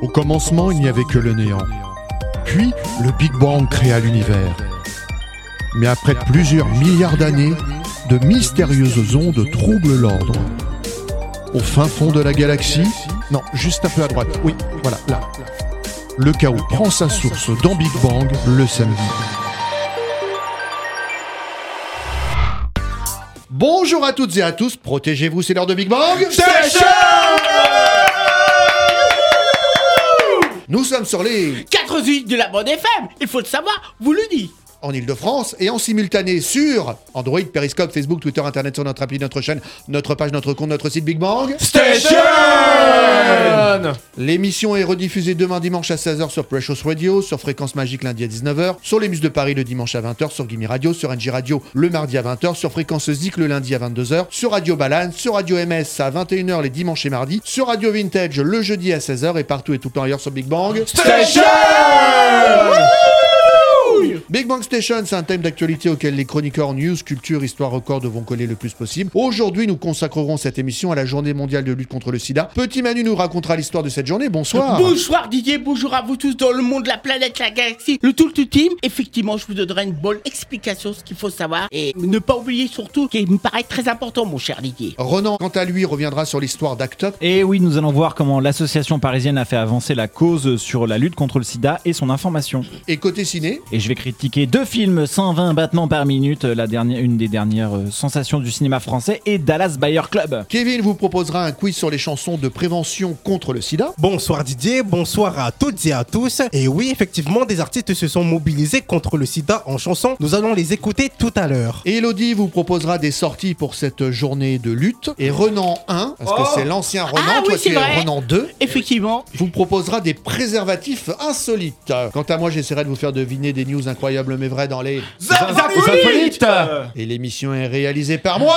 Au commencement, il n'y avait que le néant. Puis, le Big Bang créa l'univers. Mais après plusieurs milliards d'années, de mystérieuses ondes troublent l'ordre. Au fin fond de la galaxie, non, juste un peu à droite, oui, voilà, là. Le chaos prend sa source dans Big Bang le samedi. Bonjour à toutes et à tous, protégez-vous, c'est l'heure de Big Bang Station. Nous sommes sur les 4 de la bonne FM, il faut le savoir, vous le dites. En Ile-de-France et en simultané sur Android, Periscope, Facebook, Twitter, Internet, sur notre appli, notre chaîne, notre page, notre compte, notre site Big Bang Station. L'émission est rediffusée demain dimanche à 16h sur Precious Radio, sur Fréquence Magique lundi à 19h, sur les Muses de Paris le dimanche à 20h, sur Gimme Radio, sur NJ Radio le mardi à 20h, sur Fréquence Zik le lundi à 22h, sur Radio Balance, sur Radio MS à 21h les dimanches et mardis, sur Radio Vintage le jeudi à 16h et partout et tout le temps ailleurs sur Big Bang Station. Big Bang Station, c'est un thème d'actualité auquel les chroniqueurs news, culture, histoire, record vont coller le plus possible. Aujourd'hui, nous consacrerons cette émission à la journée mondiale de lutte contre le sida. Petit Manu nous racontera l'histoire de cette journée. Bonsoir. Bonsoir Didier, bonjour à vous tous dans le monde, la planète, la galaxie, le tout team. Effectivement, je vous donnerai une bonne explication, ce qu'il faut savoir. Et ne pas oublier surtout, qui me paraît très important, mon cher Didier. Ronan, quant à lui, reviendra sur l'histoire d'Act Up. Et oui, nous allons voir comment l'association parisienne a fait avancer la cause sur la lutte contre le sida et son information. Et côté ciné, Et je vais critiquer 2 films, 120 battements par minute, une des dernières sensations du cinéma français, et Dallas Buyer Club. Kevin vous proposera un quiz sur les chansons de prévention contre le sida. Bonsoir Didier, bonsoir à toutes et à tous. Et oui, effectivement, des artistes se sont mobilisés contre le sida en chanson. Nous allons les écouter tout à l'heure. Et Elodie vous proposera des sorties pour cette journée de lutte. Et Renan 1, parce que c'est l'ancien Renan, Ah toi oui, tu c'est es vrai. Renan 2, Effectivement. vous proposera des préservatifs insolites. Quant à moi, j'essaierai de vous faire deviner des news incroyables mais vraies dans les... Insolites. Et l'émission est réalisée par moi.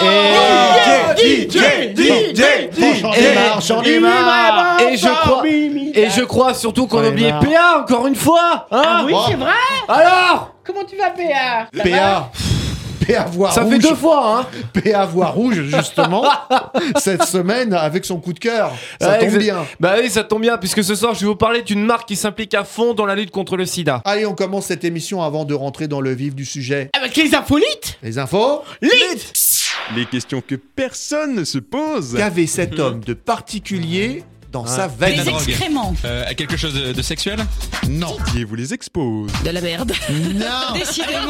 J'en ai marre. Et je crois surtout qu'on a oublié PA encore une fois. Hein Ah oui, c'est vrai. Alors Comment tu vas, PA? PA voix ça rouge. fait 2 fois, hein. PA voix rouge, justement, cette semaine, avec son coup de cœur. Ça Ouais, tombe exact. bien. Bah oui, ça tombe bien, puisque ce soir, je vais vous parler d'une marque qui s'implique à fond dans la lutte contre le sida. Allez, on commence cette émission avant de rentrer dans le vif du sujet. Avec les infolites. Les infos. Les questions que personne ne se pose. Qu'avait cet homme de particulier dans sa veine? Des excréments. Quelque chose de sexuel? Non. Qui vous les expose. De la merde. Non. Décidément.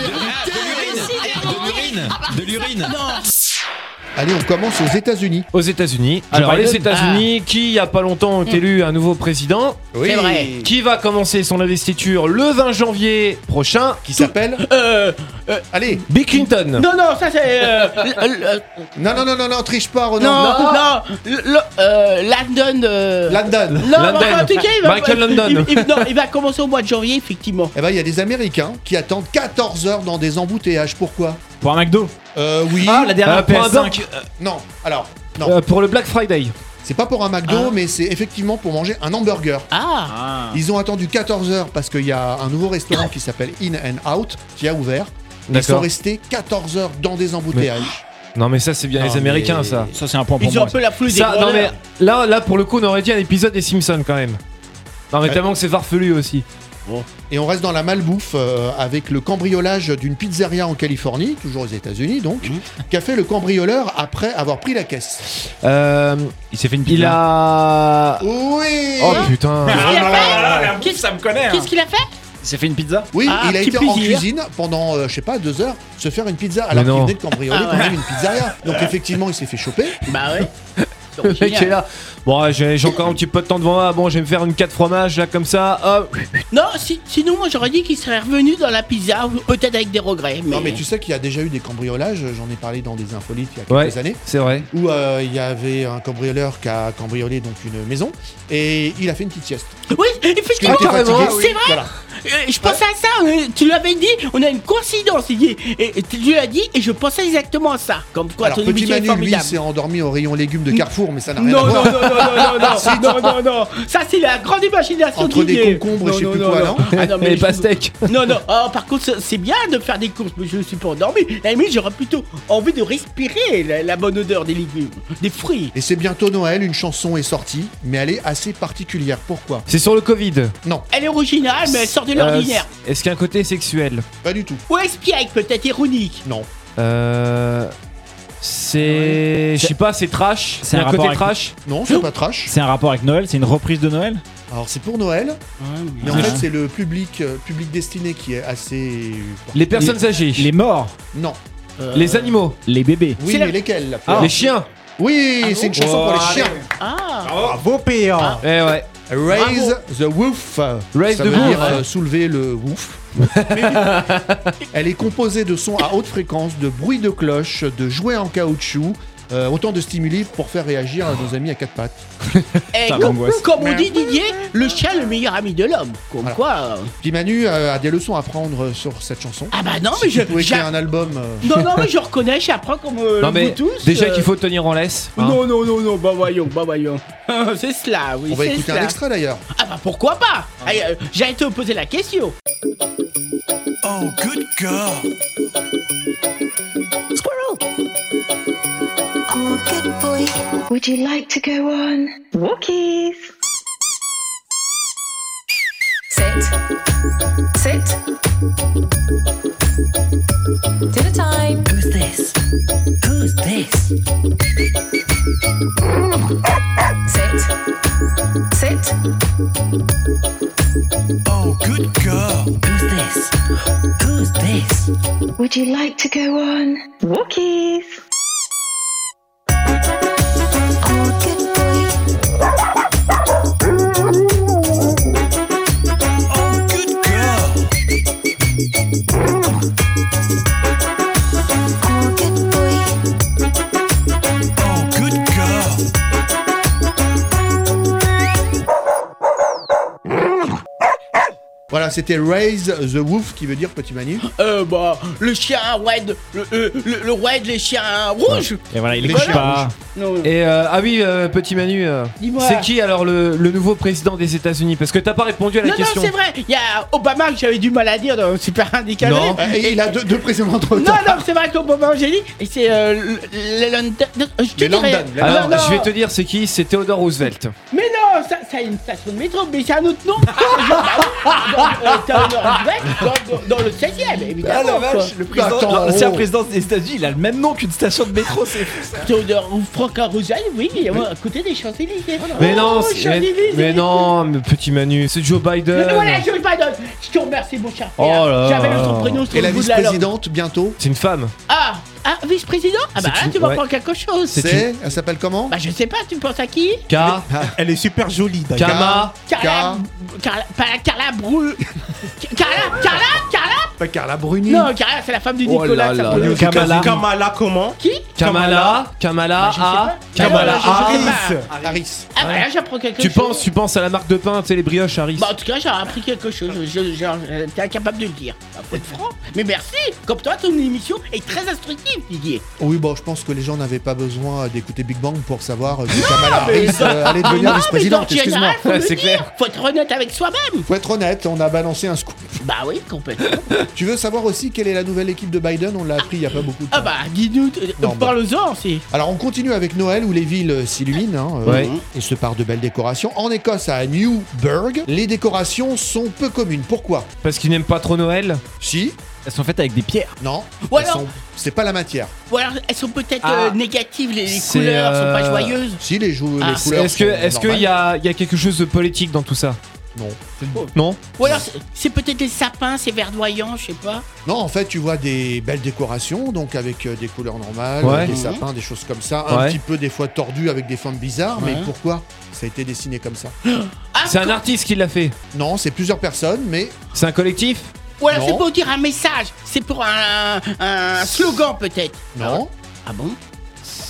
De l'urine. Allez, on commence aux États-Unis. Aux États-Unis. Alors, Alors, les Biden- États-Unis, qui, il y a pas longtemps, ont élu un nouveau président, Oui. C'est vrai. qui va commencer son investiture le 20 janvier prochain. Qui s'appelle Allez. Bill Clinton. Non, ça c'est... Non, triche pas, Renan. Landon... London. Non, London. enfin, en tout cas, il va, Michael London. il va commencer au mois de janvier, effectivement. Eh ben, il y a des Américains qui attendent 14 heures dans des embouteillages. Pourquoi? Pour un McDo. Oui. La dernière pour un PS5. Non. Alors, non. Pour le Black Friday. C'est pas pour un McDo, mais c'est effectivement pour manger un hamburger. Ah. Ils ont attendu 14 heures parce qu'il y a un nouveau restaurant qui s'appelle In and Out qui a ouvert. Ils sont D'accord. restés 14 heures dans des embouteillages. Non mais ça c'est bien Non, les Américains mais- ça. Ça, c'est un point pour Ils ont moi. un peu la foule des Ça, non mais grandeurs. là pour le coup on aurait dit un épisode des Simpsons quand même. Non mais tellement que c'est farfelu aussi. Et on reste dans la malbouffe avec le cambriolage d'une pizzeria en Californie, toujours aux États-Unis donc, qu'a fait le cambrioleur après avoir pris la caisse. Il s'est fait une pizza. Il a... Oui. Oh putain. Ça me connaît. Qu'est-ce qu'il a fait? Il s'est fait une pizza. Oui, Ah, il a petit été en plaisir. cuisine pendant, je sais pas, 2 heures, se faire une pizza alors Mais qu'il non. venait de cambrioler Ah quand ouais. même une pizzeria. Donc effectivement, il s'est fait choper. Bah ouais. Le mec est là. Bon j'ai encore un petit peu de temps devant moi. Bon je vais me faire une 4 fromages là comme ça. Hop. Non, sinon moi j'aurais dit qu'il serait revenu dans la pizza, peut-être avec des regrets. Non mais tu sais qu'il y a déjà eu des cambriolages, j'en ai parlé dans des infolites il y a quelques Ouais. années, C'est vrai. où il y avait un cambrioleur qui a cambriolé donc une maison et il a fait une petite sieste. Oui, Parce qu'il effectivement. était carrément, fatigué. C'est vrai. Voilà. Je pensais à ça, tu l'avais dit, on a une coïncidence, Didier. Et tu l'as dit, et je pensais exactement à ça. Comme quoi, Alors, ton petit émission est Manu, lui, formidable. s'est endormi au rayon légumes de Carrefour, mais ça n'a rien à Non, voir. non. Ça, c'est la grande imagination Entre de Didier. des concombres et je sais plus quoi, non Ah non, mais Les je- pastèques. Non, oh, par contre, c'est bien de faire des courses, mais je ne suis pas endormi. À la limite, j'aurais plutôt envie de respirer la bonne odeur des légumes, des fruits. Et c'est bientôt Noël, une chanson est sortie, mais elle est assez particulière. Pourquoi? C'est sur le Covid. Non, Elle est originale, mais elle sort de l'ordinaire. Est-ce qu'il y a un côté sexuel? pas du tout. Ou espiègle, peut-être ironique. Non. C'est. Je sais pas, c'est trash. C'est C'est un un rapport côté avec- trash. Non, c'est pas trash. C'est un rapport avec Noël, c'est une reprise de Noël. Alors c'est pour Noël, mais en Ouais. fait c'est le public destiné qui est assez... Les personnes âgées. Les morts, Non. Les animaux. les bébés. Oui, C'est mais la- lesquels là Les chiens. Oui, c'est une chanson pour les chiens. Ah, Bravo, PA. Eh ouais. Raise the woof. Raise Ça the veut woof. dire soulever le woof. Elle est composée de sons à haute fréquence, de bruits de cloche, de jouets en caoutchouc, autant de stimuli pour faire réagir nos amis à quatre pattes. et Ça comme m'angoisse. on dit Didier, le chien est le meilleur ami de l'homme. Comme Voilà. quoi. Puis Manu a des leçons à prendre sur cette chanson. Ah bah non, Si mais tu pouvais j'ai- créer un album. Non, mais je reconnais, j'apprends comme Non mais vous tous. déjà qu'il faut tenir en laisse. hein. Non, bah voyons. C'est cela, oui, On va c'est écouter cela. un extrait d'ailleurs. Ah bah pourquoi pas. Allez, j'allais te poser la question. Oh, good girl. Oh, good boy. Would you like to go on walkies? Sit. Dinner time. Who's this? Who's this? Sit. Oh, good girl. Who's this? Who's this? Would you like to go on walkies? Oh, good boy. Oh, good girl. Oh, good boy. Oh, good girl. Voilà, c'était Raise the Woof qui veut dire petit Manu. Bah, le chien Red, le Red, les chiens rouges. Et voilà, il Les écoute chiens pas. Non, Et ah oui, petit Manu, Dis-moi. c'est qui alors le nouveau président des États-Unis? Parce que t'as pas répondu à la non, question. c'est vrai. Il y a Obama que j'avais du mal à dire dans Super Handicapé. Non. Et il a deux précédents entre Non, temps. c'est vrai qu'Obama, j'ai dit. Et c'est le London. Je te Les dirais. London, les Alors, Non, je vais te dire c'est qui? C'est Theodore Roosevelt. Mais non, ça a une station de métro, mais c'est un autre nom. Dans le 16ème, évidemment. quoi. le président, Attends, l'ancien oh. président des États-Unis, il a le même nom qu'une station de métro, c'est fou ça. Theodore ou Franklin Roosevelt, oui, à côté des Champs-Élysées. Mais non, Oh, c'est- Champs-Élysées. mais non, mais petit Manu, c'est Joe Biden. Mais voilà, Joe Biden. Je te remercie, mon cher Oh père. là J'avais là. son prénom sur Et le la bout de la langue. vice-présidente bientôt. C'est une femme. Ah, vice-président. Ah bah C'est là, une- tu vas ouais. prendre quelque chose. Elle s'appelle comment? Bah je sais pas, tu penses à qui? K. Elle est super jolie d'ailleurs. Kama. Carla Brou... Carla Pas Carla Bruni. Non, Carla, c'est la femme du Oh Nicolas. là ça là peut- là. Kamala. Kamala comment? Qui? Kamala. Bah, je sais pas. Kamala Ah, non, je sais Harris. pas. Harris. Ah bah là, j'apprends quelque Tu chose. penses à la marque de pain, tu sais, les brioches Harris. Bah en tout cas, j'ai appris quelque chose. T'es incapable de le dire. Faut être franc. Mais merci. Comme toi, ton émission est très instructive, Didier. Oui, bon, je pense que les gens n'avaient pas besoin d'écouter Big Bang pour savoir que Kamala Harris allait devenir Non, vice-présidente. mais dans le Excuse-moi. général, faut Ouais, le c'est dire. clair. Faut être honnête avec soi-même. Faut être honnête, on a balancé un scoop. Bah oui, complètement. Tu veux savoir aussi quelle est la nouvelle équipe de Biden? On l'a appris il y a pas beaucoup de temps. Ah bah, dis-nous, Non, parle-en, c'est... Alors on continue avec Noël où les villes s'illuminent Ouais. et se parent de belles décorations. En Écosse, à Newburgh, les décorations sont peu communes. Pourquoi? Parce qu'ils n'aiment pas trop Noël. Si, Elles sont faites avec des pierres. non, Ou elles alors- sont- c'est pas la matière. Ou alors, elles sont peut-être Ah. négatives, les C'est, couleurs sont pas joyeuses. Si, les Ah. couleurs Est-ce sont qu'il normales. y a quelque chose de politique dans tout ça? Non. Non. Ou alors, c'est peut-être des sapins, c'est verdoyant, je sais pas. Non, en fait, tu vois des belles décorations, donc avec des couleurs normales, Ouais. des Mhm. sapins, des choses comme ça, un Ouais. petit peu des fois tordus avec des formes bizarres, mais Ouais. pourquoi ça a été dessiné comme ça? Ah, C'est un artiste qui l'a fait. Non, c'est plusieurs personnes, mais C'est un collectif. Ou alors, Non. c'est pour dire un message. C'est pour un slogan, peut-être. non. Ah bon?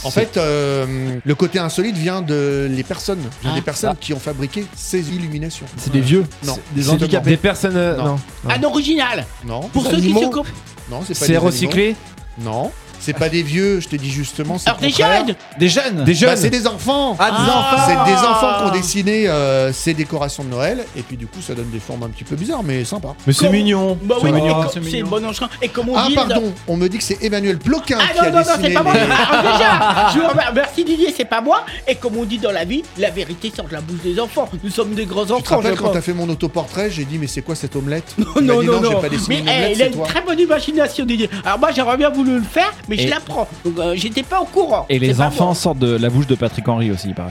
En fait, le côté insolite vient des personnes qui ont fabriqué ces illuminations. C'est des vieux. Non. Des handicapés. Des personnes. Non. Un original. Non. Pour ceux qui se comptent. Non, c'est pas C'est des recyclé. animaux. Non. C'est pas des vieux, je te dis justement. C'est Alors des contraire. jeunes. Des jeunes. Des jeunes. Bah, c'est des enfants. Ah, des enfants. C'est des enfants qui ont dessiné ces décorations de Noël. Et puis du coup, ça donne des formes un petit peu bizarres, mais sympa. Mais c'est mignon. Bah C'est oui, mignon, et c'est c'est mignon. bon enchaînement. Et comme on Ah dit. pardon, on me dit que c'est Emmanuel Ploquin Ah qui a non, dessiné. c'est pas moi. les- Alors déjà, je vous remercie Didier, c'est pas moi. Et comme on dit dans la vie, la vérité sort de la bouche des enfants. Nous sommes des grands Tu te enfants. rappelles je quand pense. t'as fait mon autoportrait, j'ai dit mais c'est quoi cette omelette? Non, Tu m'as non, dit, non, j'ai non. pas dessiné Mais une omelette, il a c'est une toi. très bonne imagination, Didier. Alors moi, j'aurais bien voulu le faire, mais je Et- l'apprends. Donc j'étais pas au courant. Et C'est les pas enfants moi. sortent de la bouche de Patrick Henry aussi, il paraît.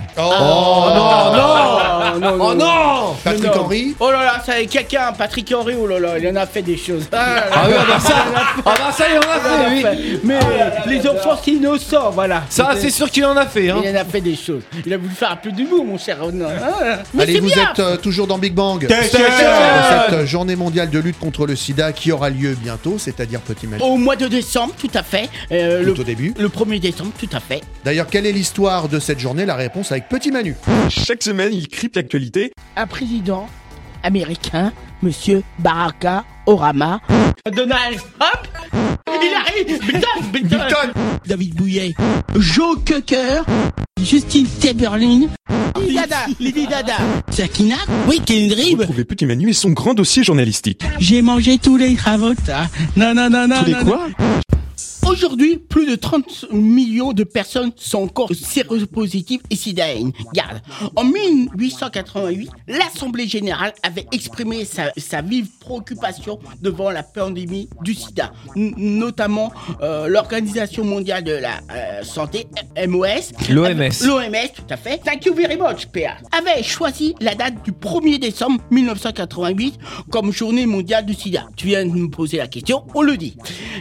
Oh non, Oh non. Patrick non. Henry. Oh là là, ça quelqu'un, Patrick Henry, oh là là, il en a fait des choses. Ah, là là. Ah oui, ça y en a fait, oui. Mais les enfants, c'est innocent, voilà. Ça, c'est sûr qu'il en a fait. Hein. Il en a fait des choses. Il a voulu faire un peu d'humour, mon cher Renan. Ah, mais Allez, c'est vous bien. êtes toujours dans Big Bang. Tête. Cette journée mondiale de lutte contre le sida qui aura lieu bientôt, c'est-à-dire petit Manu. Au mois de décembre, tout à fait. Tout au début. Le 1er décembre, tout à fait. D'ailleurs, quelle est l'histoire de cette journée? La réponse avec Petit Manu. Chaque semaine, il crypte l'actualité. Un président américain, Monsieur Barack Obama. Donald Trump. Il arrive. Biden. David Bouillet. Joe Cocker. Justine Timberlake. Lady Dada. Sakina. Oui, Kendrick. Retrouvez Petit Manu et son grand dossier journalistique. J'ai mangé tous les cravotas. Non. Tous les quoi? Aujourd'hui, plus de 30 millions de personnes sont encore séropositives et sidaïennes. Garde. En 1888, l'Assemblée générale avait exprimé sa vive préoccupation devant la pandémie du sida. Notamment, l'Organisation mondiale de la santé, MOS. L'OMS. L'OMS, tout à fait. Thank you very much, PA. Avait choisi la date du 1er décembre 1988 comme journée mondiale du sida. Tu viens de me poser la question, on le dit.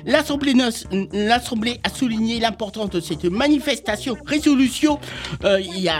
L'Assemblée a souligné l'importance de cette manifestation, résolution, il y a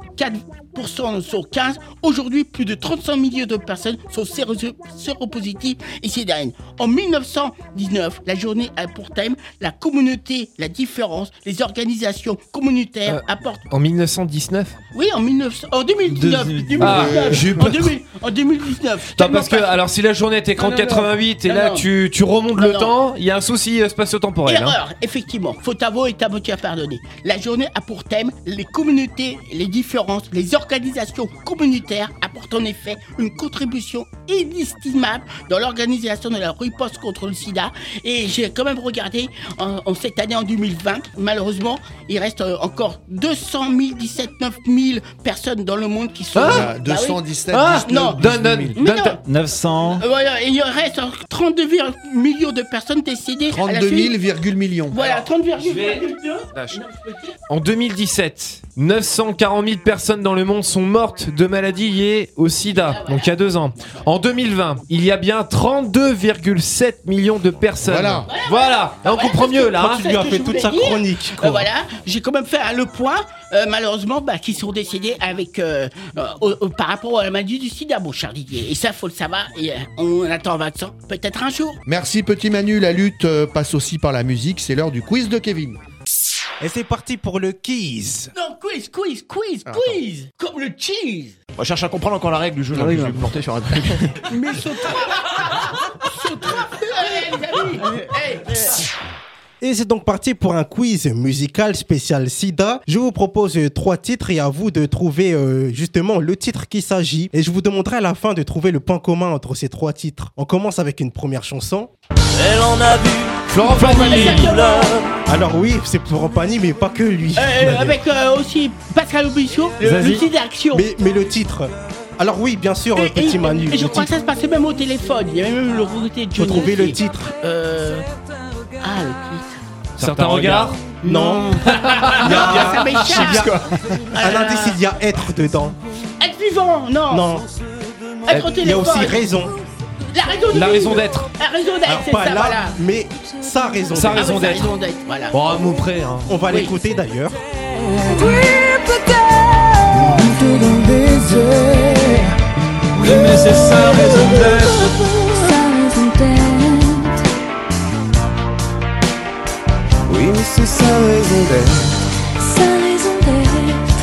4% sur 15. Aujourd'hui, plus de 35 millions de personnes sont séropositives et sidaïennes. En 1919, la journée a pour thème la communauté, la différence, les organisations communautaires apportent... En 1919. Oui, en 2019. j'ai eu En 2019. Non, parce que, alors, si la journée était en Non, 88 et non, là non. tu remontes le Non. temps, il y a un souci spatio-temporel. Hein. Erreur, effectivement. Faute avouée est à moitié à pardonner. La journée a pour thème les communautés, les différences, les organisations communautaires apportent en effet une contribution inestimable dans l'organisation de la riposte contre le sida. Et j'ai quand même regardé en cette année, en 2020, malheureusement, il reste encore 200 017 000 personnes dans le monde qui sont... Ah, Bah oui. 217 non. 19 000. Mais non. 900. Voilà, et il reste 32 millions de personnes décédées. à la 32 suite. 000, millions. Voilà, 30,2. Lâche. En 2017, 940 000 personnes dans le monde sont mortes de maladies liées au sida, donc il y a 2 ans. En 2020, il y a bien 32,7 millions de personnes. Voilà. Là, on comprend mieux là. Tu lui as fait toute sa chronique. quoi. Voilà, j'ai quand même fait le point, malheureusement, qui sont décédés avec, par rapport à la maladie du sida, mon cher Didier. Et ça, faut le savoir, et on attend un vaccin, peut-être un jour. Merci Petit Manu, la lutte passe aussi par la musique, c'est l'heure du quiz de Kevin. Et c'est parti pour le quiz. Non, quiz, comme le cheese. On cherche à comprendre encore la règle du jeu. Je vais me porter sur un truc. Mais sur trois, les amis. Et c'est donc parti pour un quiz musical spécial sida. Je vous propose 3 titres et à vous de trouver justement le titre qu'il s'agit. Et je vous demanderai à la fin de trouver le point commun entre ces 3 titres. On commence avec une première chanson. Elle en a vu Florent Pagny. Alors oui, c'est Florent Pagny, mais pas que lui. Avec aussi Pascal Obispo, le Zazie. titre d'action. Mais le titre. Alors oui, bien sûr, Petit Manu. Et je le crois que titre. ça se passait même au téléphone. Il y avait même le côté de Faut Johnny. trouver le aussi. titre. Le titre. Certains regards. Non. Ça m'échappe. Un indice, il y a être dedans. Être vivant, non. Non. Être au Il y a téléphone. aussi raison. La raison d'être. La raison d'être, Alors c'est pas ça, là, voilà. mais sa raison Sa d'être. raison d'être. Raison d'être, voilà. Bon, un mot près. Hein. On va l'écouter d'ailleurs. Oui, mais c'est sa raison d'être. Oui, mais c'est sa raison d'être. sa raison d'être.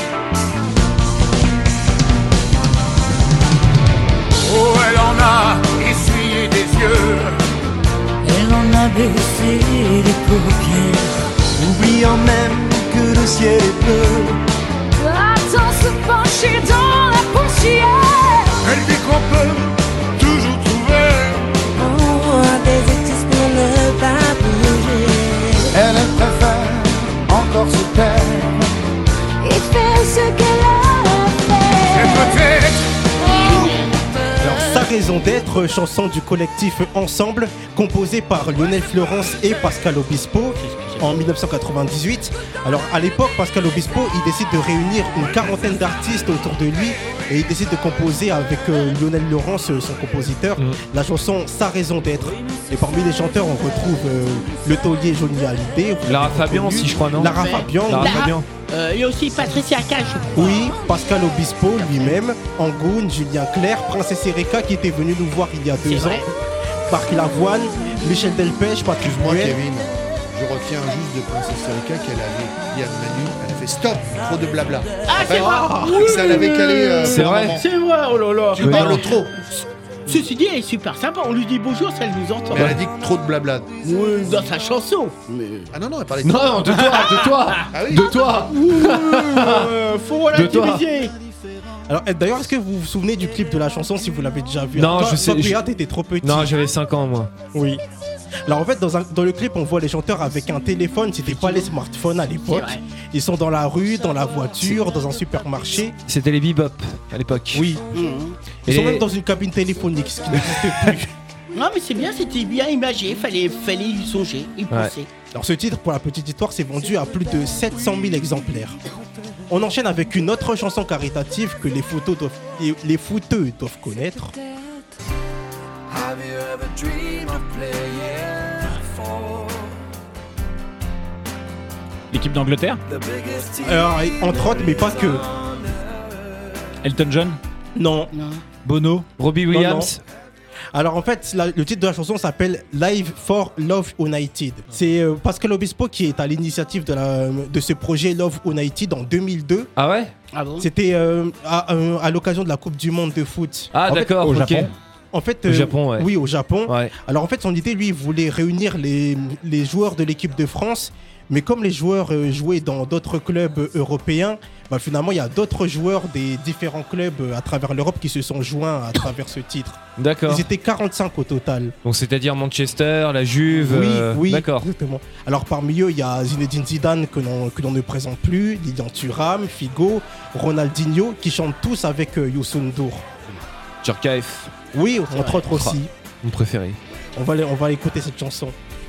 Oh, elle en a essuyé des yeux. Elle en a baissé les paupières, oubliant même que le ciel est bleu. Attends se pencher dans la poussière. Elle dit qu'on peut toujours trouver des excuses pour ne pas bouger. Elle préfère encore se taire Et faire ce qu'elle a fait. et peut-être Alors, Sa raison d'être, chanson du collectif Ensemble, composée par Lionel Florence et Pascal Obispo en 1998. Alors, à l'époque, Pascal Obispo, il décide de réunir une quarantaine d'artistes autour de lui et il décide de composer avec Lionel Florence, son compositeur, la chanson Sa raison d'être. Et parmi les chanteurs, on retrouve le taulier Johnny Hallyday. Lara Fabian aussi, je crois, non? Lara Fabian. Lara Fabian. Il y a aussi Patricia Cash, je crois. Oui, Pascal Obispo lui-même, Angoune, Julien Clerc, Princesse Erika qui était venu nous voir il y a 2 ans, Marc Lavoine, Michel Delpech, Patrice Moi, Bruel. Kevin, je retiens juste de Princesse Erika qu'elle avait dit à Manu, elle a fait stop, trop de blabla. Ah, c'est vrai. Ça l'avait calé. C'est pour un vrai. moment. C'est vrai, oh là là. Tu parles trop. Ceci dit, elle est super sympa. On lui dit bonjour, ça elle nous entend. Mais elle a dit trop de blabla. Oui, dans sa chanson. Mais... Ah non, elle parlait de Non, de toi. Ah oui. De toi. faut relativiser. Alors, d'ailleurs, est-ce que vous vous souvenez du clip de la chanson si vous l'avez déjà vu? Non, Toi, je sais. Toi, Béat, t'étais trop petit. Non, j'avais 5 ans, moi. Oui. Alors en fait dans le clip on voit les chanteurs avec un téléphone, c'était pas les smartphones à l'époque. Ils sont dans la rue, dans la voiture, dans un supermarché. C'était les bebop à l'époque. Oui. Ils sont même dans une cabine téléphonique, ce qui n'existe plus. Non mais c'est bien, c'était bien imagé, fallait y songer, y penser. Alors ce titre, pour la petite histoire, s'est vendu à plus de 700 000 exemplaires. On enchaîne avec une autre chanson caritative que les footeux doivent connaître. Have you ever dreamed of playing for L'équipe d'Angleterre, the biggest team? Alors, entre autres, mais pas que. Elton John, Non. Bono, Robbie Non, Williams. Alors en fait, le titre de la chanson s'appelle Live for Love United. C'est Pascal Obispo qui est à l'initiative de ce projet Love United en 2002. Ah ouais? Ah bon? C'était à l'occasion de la Coupe du Monde de foot. Ah En d'accord, au ok. Japon. En fait, Au Japon, ouais. Oui, au Japon. Ouais. Alors en fait, son idée, lui, il voulait réunir les joueurs de l'équipe de France. Mais comme les joueurs jouaient dans d'autres clubs européens, bah finalement, il y a d'autres joueurs des différents clubs à travers l'Europe qui se sont joints à travers ce titre. D'accord. Ils étaient 45 au total. Donc c'est-à-dire Manchester, la Juve. Oui, D'accord. exactement. Alors parmi eux, il y a Zinedine Zidane que l'on ne présente plus, Lilian Thuram, Figo, Ronaldinho, qui chantent tous avec Youssou N'Dour. Djorkaeff, Oui, entre autres aussi. mon préféré. On va écouter cette chanson.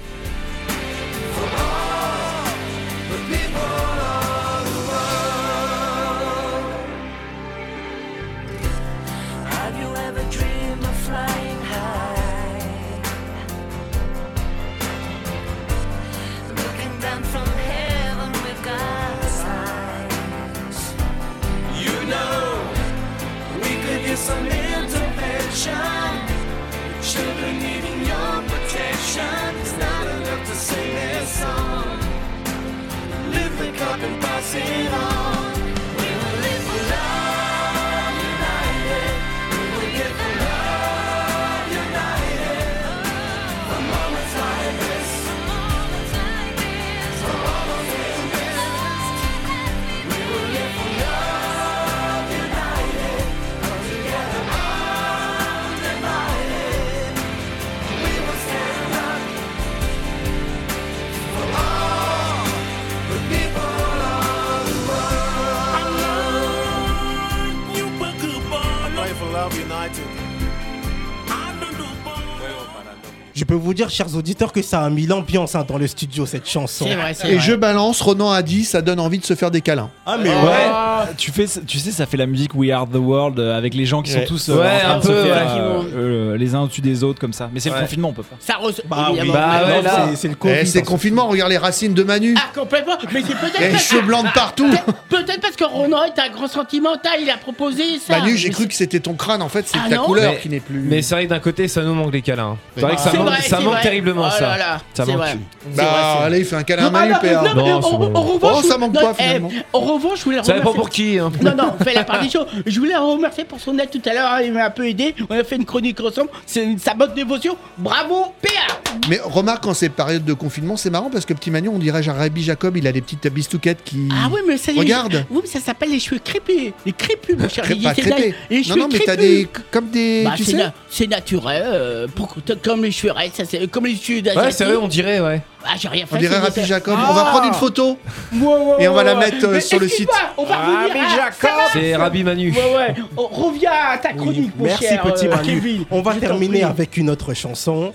Have you ever dreamed of flying high? Looking down from heaven with God's eyes. You know, we could use some intervention. Children needing your protection. It's not enough to sing their song. Lift the cup and pass it on. We will live for love united. We will live for love united. For moments like this. For all of this. We will live for love united. Come together undivided. We will stand up for all the people of the world. I love you, but good boy. Pray for love united. Je peux vous dire, chers auditeurs, que ça a mis l'ambiance dans le studio, cette chanson. C'est vrai, c'est Et vrai. je balance, Ronan a dit, ça donne envie de se faire des câlins. Ah mais Ouais. ouais. Ah, Tu sais, ça fait la musique We Are the World avec les gens qui sont tous un peu les uns au-dessus des autres comme ça. Mais c'est le confinement, on peut pas. Ça c'est le Covid. C'est le confinement, regarde les racines de Manu. Ah, complètement. Mais c'est peut-être. Les cheveux blancs de partout. Peut-être parce que Ronan est un grand sentimental, il a proposé ça. Manu, j'ai cru que c'était ton crâne, en fait, c'est ta non couleur qui n'est plus. Mais c'est vrai que d'un côté, ça nous manque les câlins. C'est vrai que ça manque terriblement ça. Ça manque. Bah, allez, il fait un câlin à Manu, PA. Oh, ça manque pas finalement. En revanche, je voulais Ça dépend pour qui. Non, on fait la part des choses. Je voulais le remercier pour son aide tout à l'heure, il m'a un peu aidé. On a fait une chronique ensemble, c'est sa bonne dévotion. Bravo, PA. Mais remarque, quand c'est période de confinement, c'est marrant parce que petit Manu, on dirait genre Rabbi Jacob, il a des petites bistouquettes qui. Ah oui, mais ça. Regarde. Oui, mais ça s'appelle les cheveux crépus. Les crépus, mon cher. Pas crépés. Non, mais t'as des. Comme des. Tu sais c'est naturel, comme les cheveux raides, comme les cheveux d'Asiatique. Ouais, c'est vrai, on dirait, ouais. Ah, j'ai rien fait. On dirait Rabbi Jacob. On va prendre une photo et on va la mettre sur le site. On va revenir à Jacob. C'est Rabbi Manu. Ouais. On revient à ta chronique, mon merci, cher petit Manu. Kevin. On va terminer avec une autre chanson.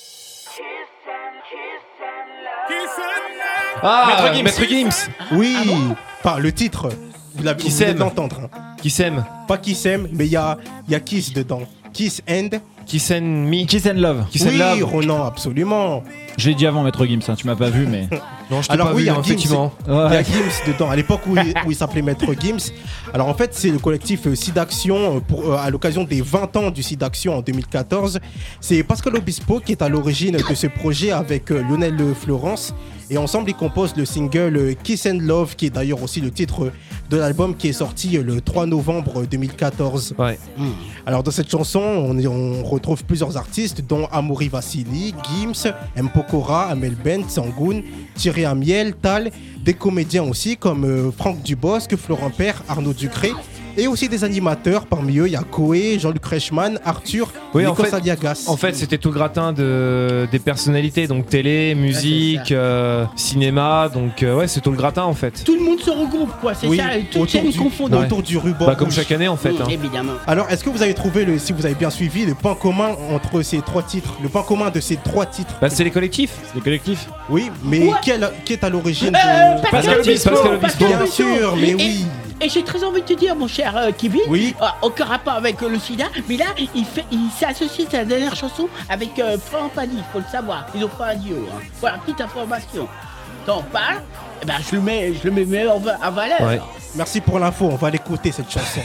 Ah, Maître Gims. Oui, pas le titre. Vous l'avez d'entendre. Qui s'aime. Pas qui s'aime, mais il y a Kiss dedans. Kiss and Me. Kiss and Love. Oui, Ronan, absolument. Je l'ai dit avant, Maître Gims, tu m'as pas vu, mais. Non, je t'ai pas vu, effectivement. Il y a Gims dedans, à l'époque où il s'appelait Maître Gims. Alors en fait, c'est le collectif SIDAction à l'occasion des 20 ans du SIDAction en 2014. C'est Pascal Obispo qui est à l'origine de ce projet avec Lionel Florence. Et ensemble, ils composent le single Kiss and Love, qui est d'ailleurs aussi le titre de l'album qui est sorti le 3 novembre 2014. Ouais. Alors dans cette chanson, on retrouve plusieurs artistes, dont Amaury Vassili, Gims, M. Pokora, Amel Bent, Sangoon, Thierry Amiel, Tal, des comédiens aussi comme Franck Dubosc, Florent Père, Arnaud Ducré, et aussi des animateurs. Parmi eux, il y a Koé, Jean-Luc Reichmann, Arthur, Nikos Aliagas. En fait, c'était tout le gratin des personnalités, donc télé, musique, cinéma, donc ouais, c'est tout le gratin en fait. Tout le monde se regroupe, quoi, c'est ça, toutes chaînes confondues. Autour du ruban. Bah, comme chaque année en fait. Évidemment. Alors, est-ce que vous avez trouvé, si vous avez bien suivi, le point commun entre ces trois titres? Le point commun de ces trois titres? Bah, c'est les collectifs. C'est les collectifs. Oui, mais qui est à l'origine de... Pascal Obispo. Bien sûr, mais oui. Et j'ai très envie de te dire, mon cher Kevin, aucun rapport avec le sida, mais là, il s'est associé à la dernière chanson avec Florent Pagny, il faut le savoir. Ils ont fait un duo. Voilà, petite information. T'en parles, eh ben, je le mets en valeur. Ouais. Merci pour l'info, on va l'écouter cette chanson.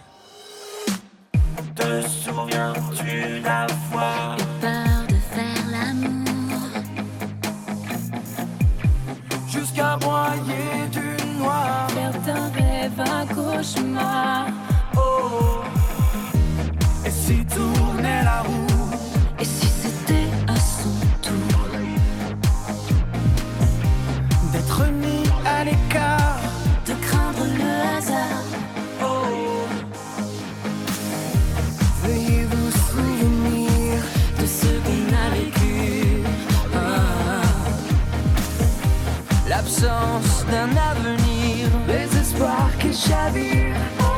Te souviens-tu la fois Peur de faire l'amour jusqu'à broyer du noir, faire d'un rêve un cauchemar. Oh, et si tournait la roue, Et si c'était à son tour d'être mis à l'écart, de craindre le hasard? oh, veuillez vous souvenir de ce qu'on a vécu. l'absence d'un avenir, les espoirs qui chavirent.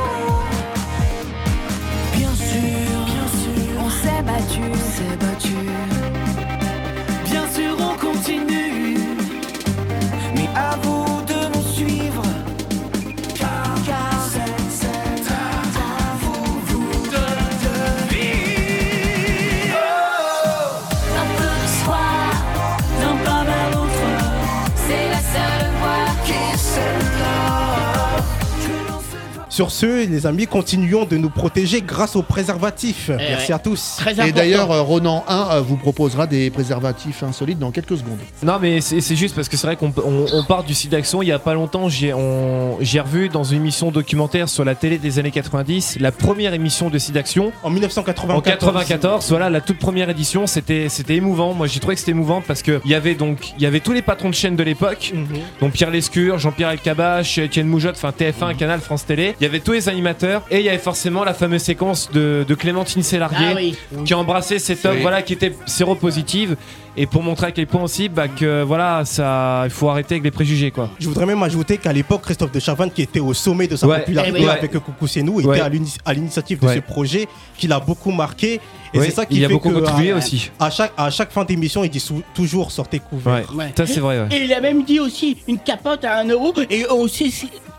Bien sûr, on s'est battu, Bien sûr on continue, mais à vous de nous suivre, car c'est à vous de vivre. un peu de soi, d'un pas vers l'autre, c'est la seule voie Qui c'est là que l'on se doit. Sur ce, les amis, continuons de nous protéger grâce aux préservatifs. Merci à tous. Très important. Et d'ailleurs, Ronan 1 vous proposera des préservatifs insolites dans quelques secondes. Non, mais c'est juste parce que c'est vrai qu'on part du SIDAction. Il y a pas longtemps, j'ai revu dans une émission documentaire sur la télé des années 90 la première émission de SIDAction. En 1994. En 94, voilà, la toute première édition, c'était émouvant. Moi, j'ai trouvé que c'était émouvant parce que il y avait tous les patrons de chaînes de l'époque, donc Pierre Lescure, Jean-Pierre Elkabbach, Étienne Moujotte, enfin TF1, Canal, France Télé. Il y avait tous les animateurs et il y avait forcément la fameuse séquence de Clémentine Sélarguier qui embrassait cette homme, voilà, qui était séropositive. Et pour montrer à quel point aussi, que voilà, il faut arrêter avec les préjugés, quoi. Je voudrais même ajouter qu'à l'époque, Christophe de Chavannes, qui était au sommet de sa popularité avec Coucou c'est nous, était à l'initiative de ce projet qui l'a beaucoup marqué. Et c'est ça qui fait beaucoup que contribué aussi. À chaque fin d'émission, il dit toujours sortez couverts. Ça c'est vrai. Et il a même dit aussi une capote à 1 euro et aussi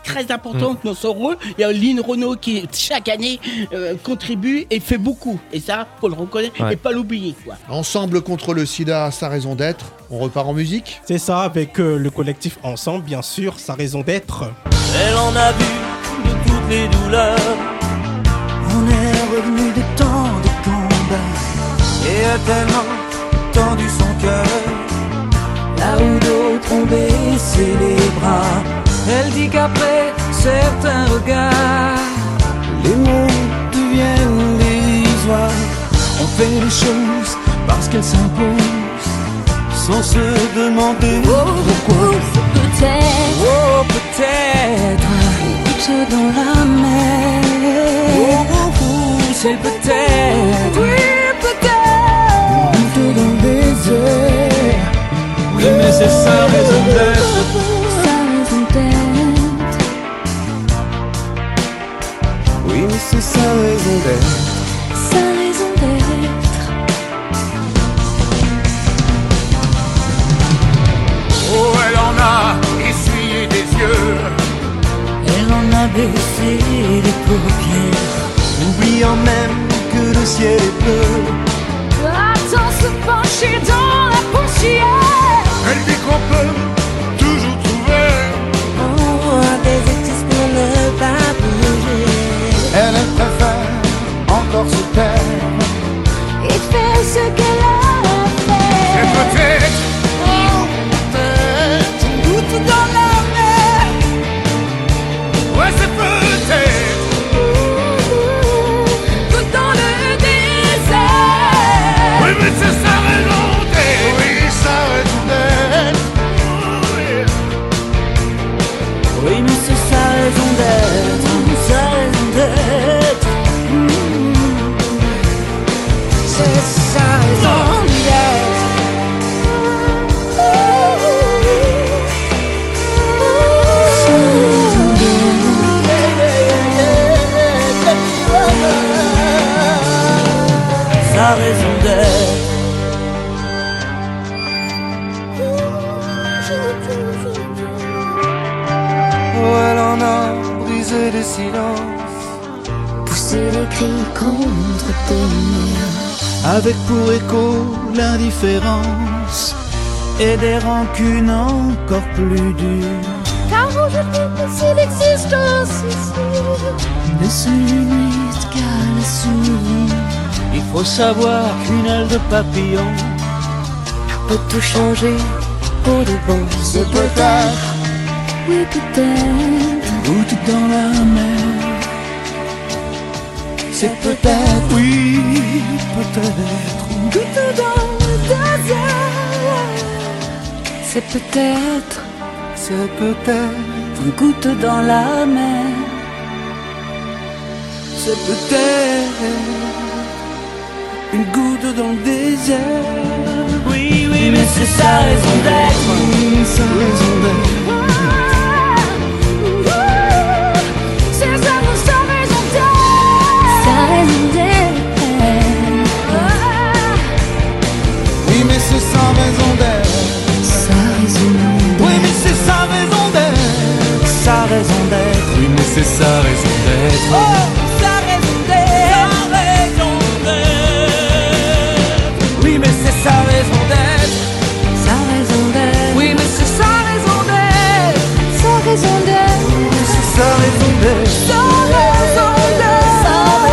très importante dans son rôle. Il y a Lynn Renault qui, chaque année, contribue et fait beaucoup. Et ça, faut le reconnaître et pas l'oublier, quoi. Ensemble contre le sida, sa raison d'être. On repart en musique. C'est ça, avec le collectif Ensemble, bien sûr, sa raison d'être. Elle en a vu de toutes les douleurs. On est revenu de temps de combat et a tellement tendu son cœur. Là où d'autres ont baissé les bras, elle dit qu'après certains regards, les mots deviennent dérisoires. On fait les choses parce qu'elles s'imposent, sans se demander pourquoi. Peut-être, Oh, peut-être, tout dans la mer. c'est peut-être, Oui, peut-être, tout dans le désert. Oui, mais c'est sa raison d'être. sa raison d'être. Oui, mais c'est sa raison d'être. Sa raison d'être. Oh, elle en a essuyé des yeux. Elle en a baissé les paupières, oubliant même que le ciel est bleu. Attends se pencher dans la poussière. Elle dit qu'on peut toujours trouver des excuses pour ne pas bouger. Elle préfère encore se taire Et faire ce qu'elle a fait. et peut-être, peut-être, une goutte dans la mer. Ouais, c'est peut-être Tout dans le désert. oui, mais c'est sa raison d'être. Oui, sa raison d'être. Oui, mais c'est sa raison d'être. Sa raison d'être. C'est sa raison d'être. Sa raison d'être. Oh, elle en a brisé les silences, Pousser les cris contre tes murs. avec pour écho l'indifférence et des rancunes encore plus dures. Car aujourd'hui, c'est l'existence ici. Ne se limite qu'à la souris. Il faut savoir qu'une aile de papillon Peut tout changer pour de bon. c'est peut-être Oui, peut-être. goutte dans la mer. C'est peut-être, oui, peut-être une goutte dans le désert. C'est peut-être C'est peut-être, une goutte dans la mer. c'est peut-être une goutte dans le désert. Oui, oui, mais c'est sa raison d'être. Sa raison d'être. C'est sa raison d'être. Sa raison d'être. Oui, mais c'est sa raison d'être. Sa raison d'être. Oui, mais c'est sa raison d'être. Sa raison d'être. Oui, mais c'est sa raison d'être. Oh, sa raison d'être. Sa raison d'être. Oui, mais c'est sa raison d'être. Sa raison d'être. Oui, mais c'est sa raison d'être. Sa raison d'être. Oui, mais c'est sa raison d'être. Sa raison d'être.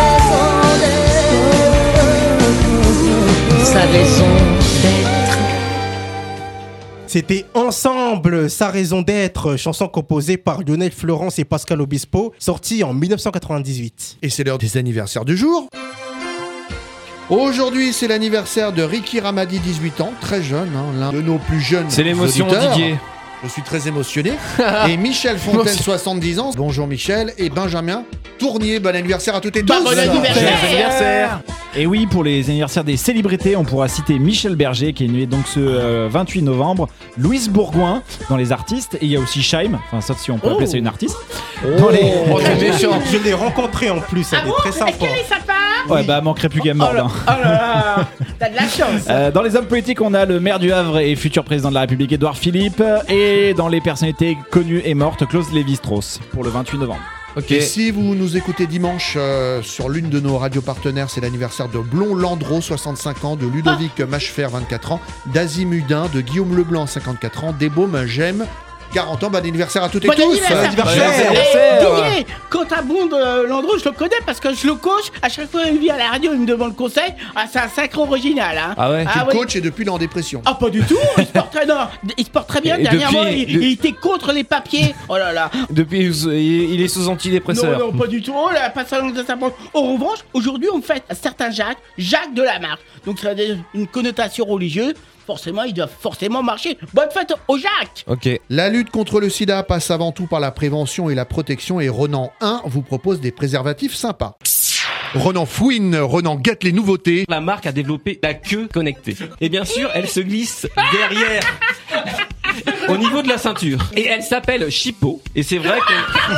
Sa raison d'être. C'était Ensemble, sa raison d'être, chanson composée par Lionel Florence et Pascal Obispo, sortie en 1998. Et c'est l'heure des anniversaires du jour. Aujourd'hui, c'est l'anniversaire de Ricky Ramadi, 18 ans, très jeune, hein, l'un de nos plus jeunes. C'est l'émotion, auditeurs. Didier. Je suis très émotionné. Et Michel Fontaine, 70 ans. Bonjour Michel. Et Benjamin Tournier, bon anniversaire à toutes et tous. Bon anniversaire. Et oui, pour les anniversaires des célébrités, on pourra citer Michel Berger qui est né donc ce 28 novembre, Louise Bourgoin dans les artistes, et il y a aussi Scheim, enfin sauf si on peut appeler ça une artiste. Dans les... Je l'ai rencontré en plus, elle est très sympa. Quel est sympa. Ouais, bah manquerait plus Game Board. Oh là là, t'as de la chance. Dans les hommes politiques, on a le maire du Havre et futur président de la République, Édouard Philippe. Et dans les personnalités connues et mortes, Klaus Lévi-Strauss, pour le 28 novembre. Ok. Et si vous nous écoutez dimanche sur l'une de nos radios partenaires, c'est l'anniversaire de Blond Landreau, 65 ans, de Ludovic Machefer, 24 ans, d'Azimudin, de Guillaume Leblanc, 54 ans, d'Ebaume Gemme, 40 ans. Bon anniversaire à toutes et Bon tous. Didier, quand abonde Landreau, je le connais parce que je le coach. À chaque fois qu'il vient à la radio, il me demande conseil. Ah, c'est un sacré original. Hein. Ah ouais. Tu le coach et depuis il est en dépression. Ah, pas du tout. Il se porte très bien. Et Dernièrement, depuis- il était contre les papiers. Oh là là. Depuis, il est sous antidépresseur. Non, pas du tout. Oh là, pas ça de sa banque. En revanche, aujourd'hui, on fête un certain Jacques de la Marque. Donc, ça a une connotation religieuse. Forcément, il doit forcément marcher. Bonne fête au Jacques. Ok. La lutte contre le sida passe avant tout par la prévention et la protection, et Renan 1 vous propose des préservatifs sympas. Renan fouine, Renan guette les nouveautés. La marque a développé la queue connectée. Et bien sûr, elle se glisse derrière, au niveau de la ceinture. Et elle s'appelle Chippo. Et c'est vrai que...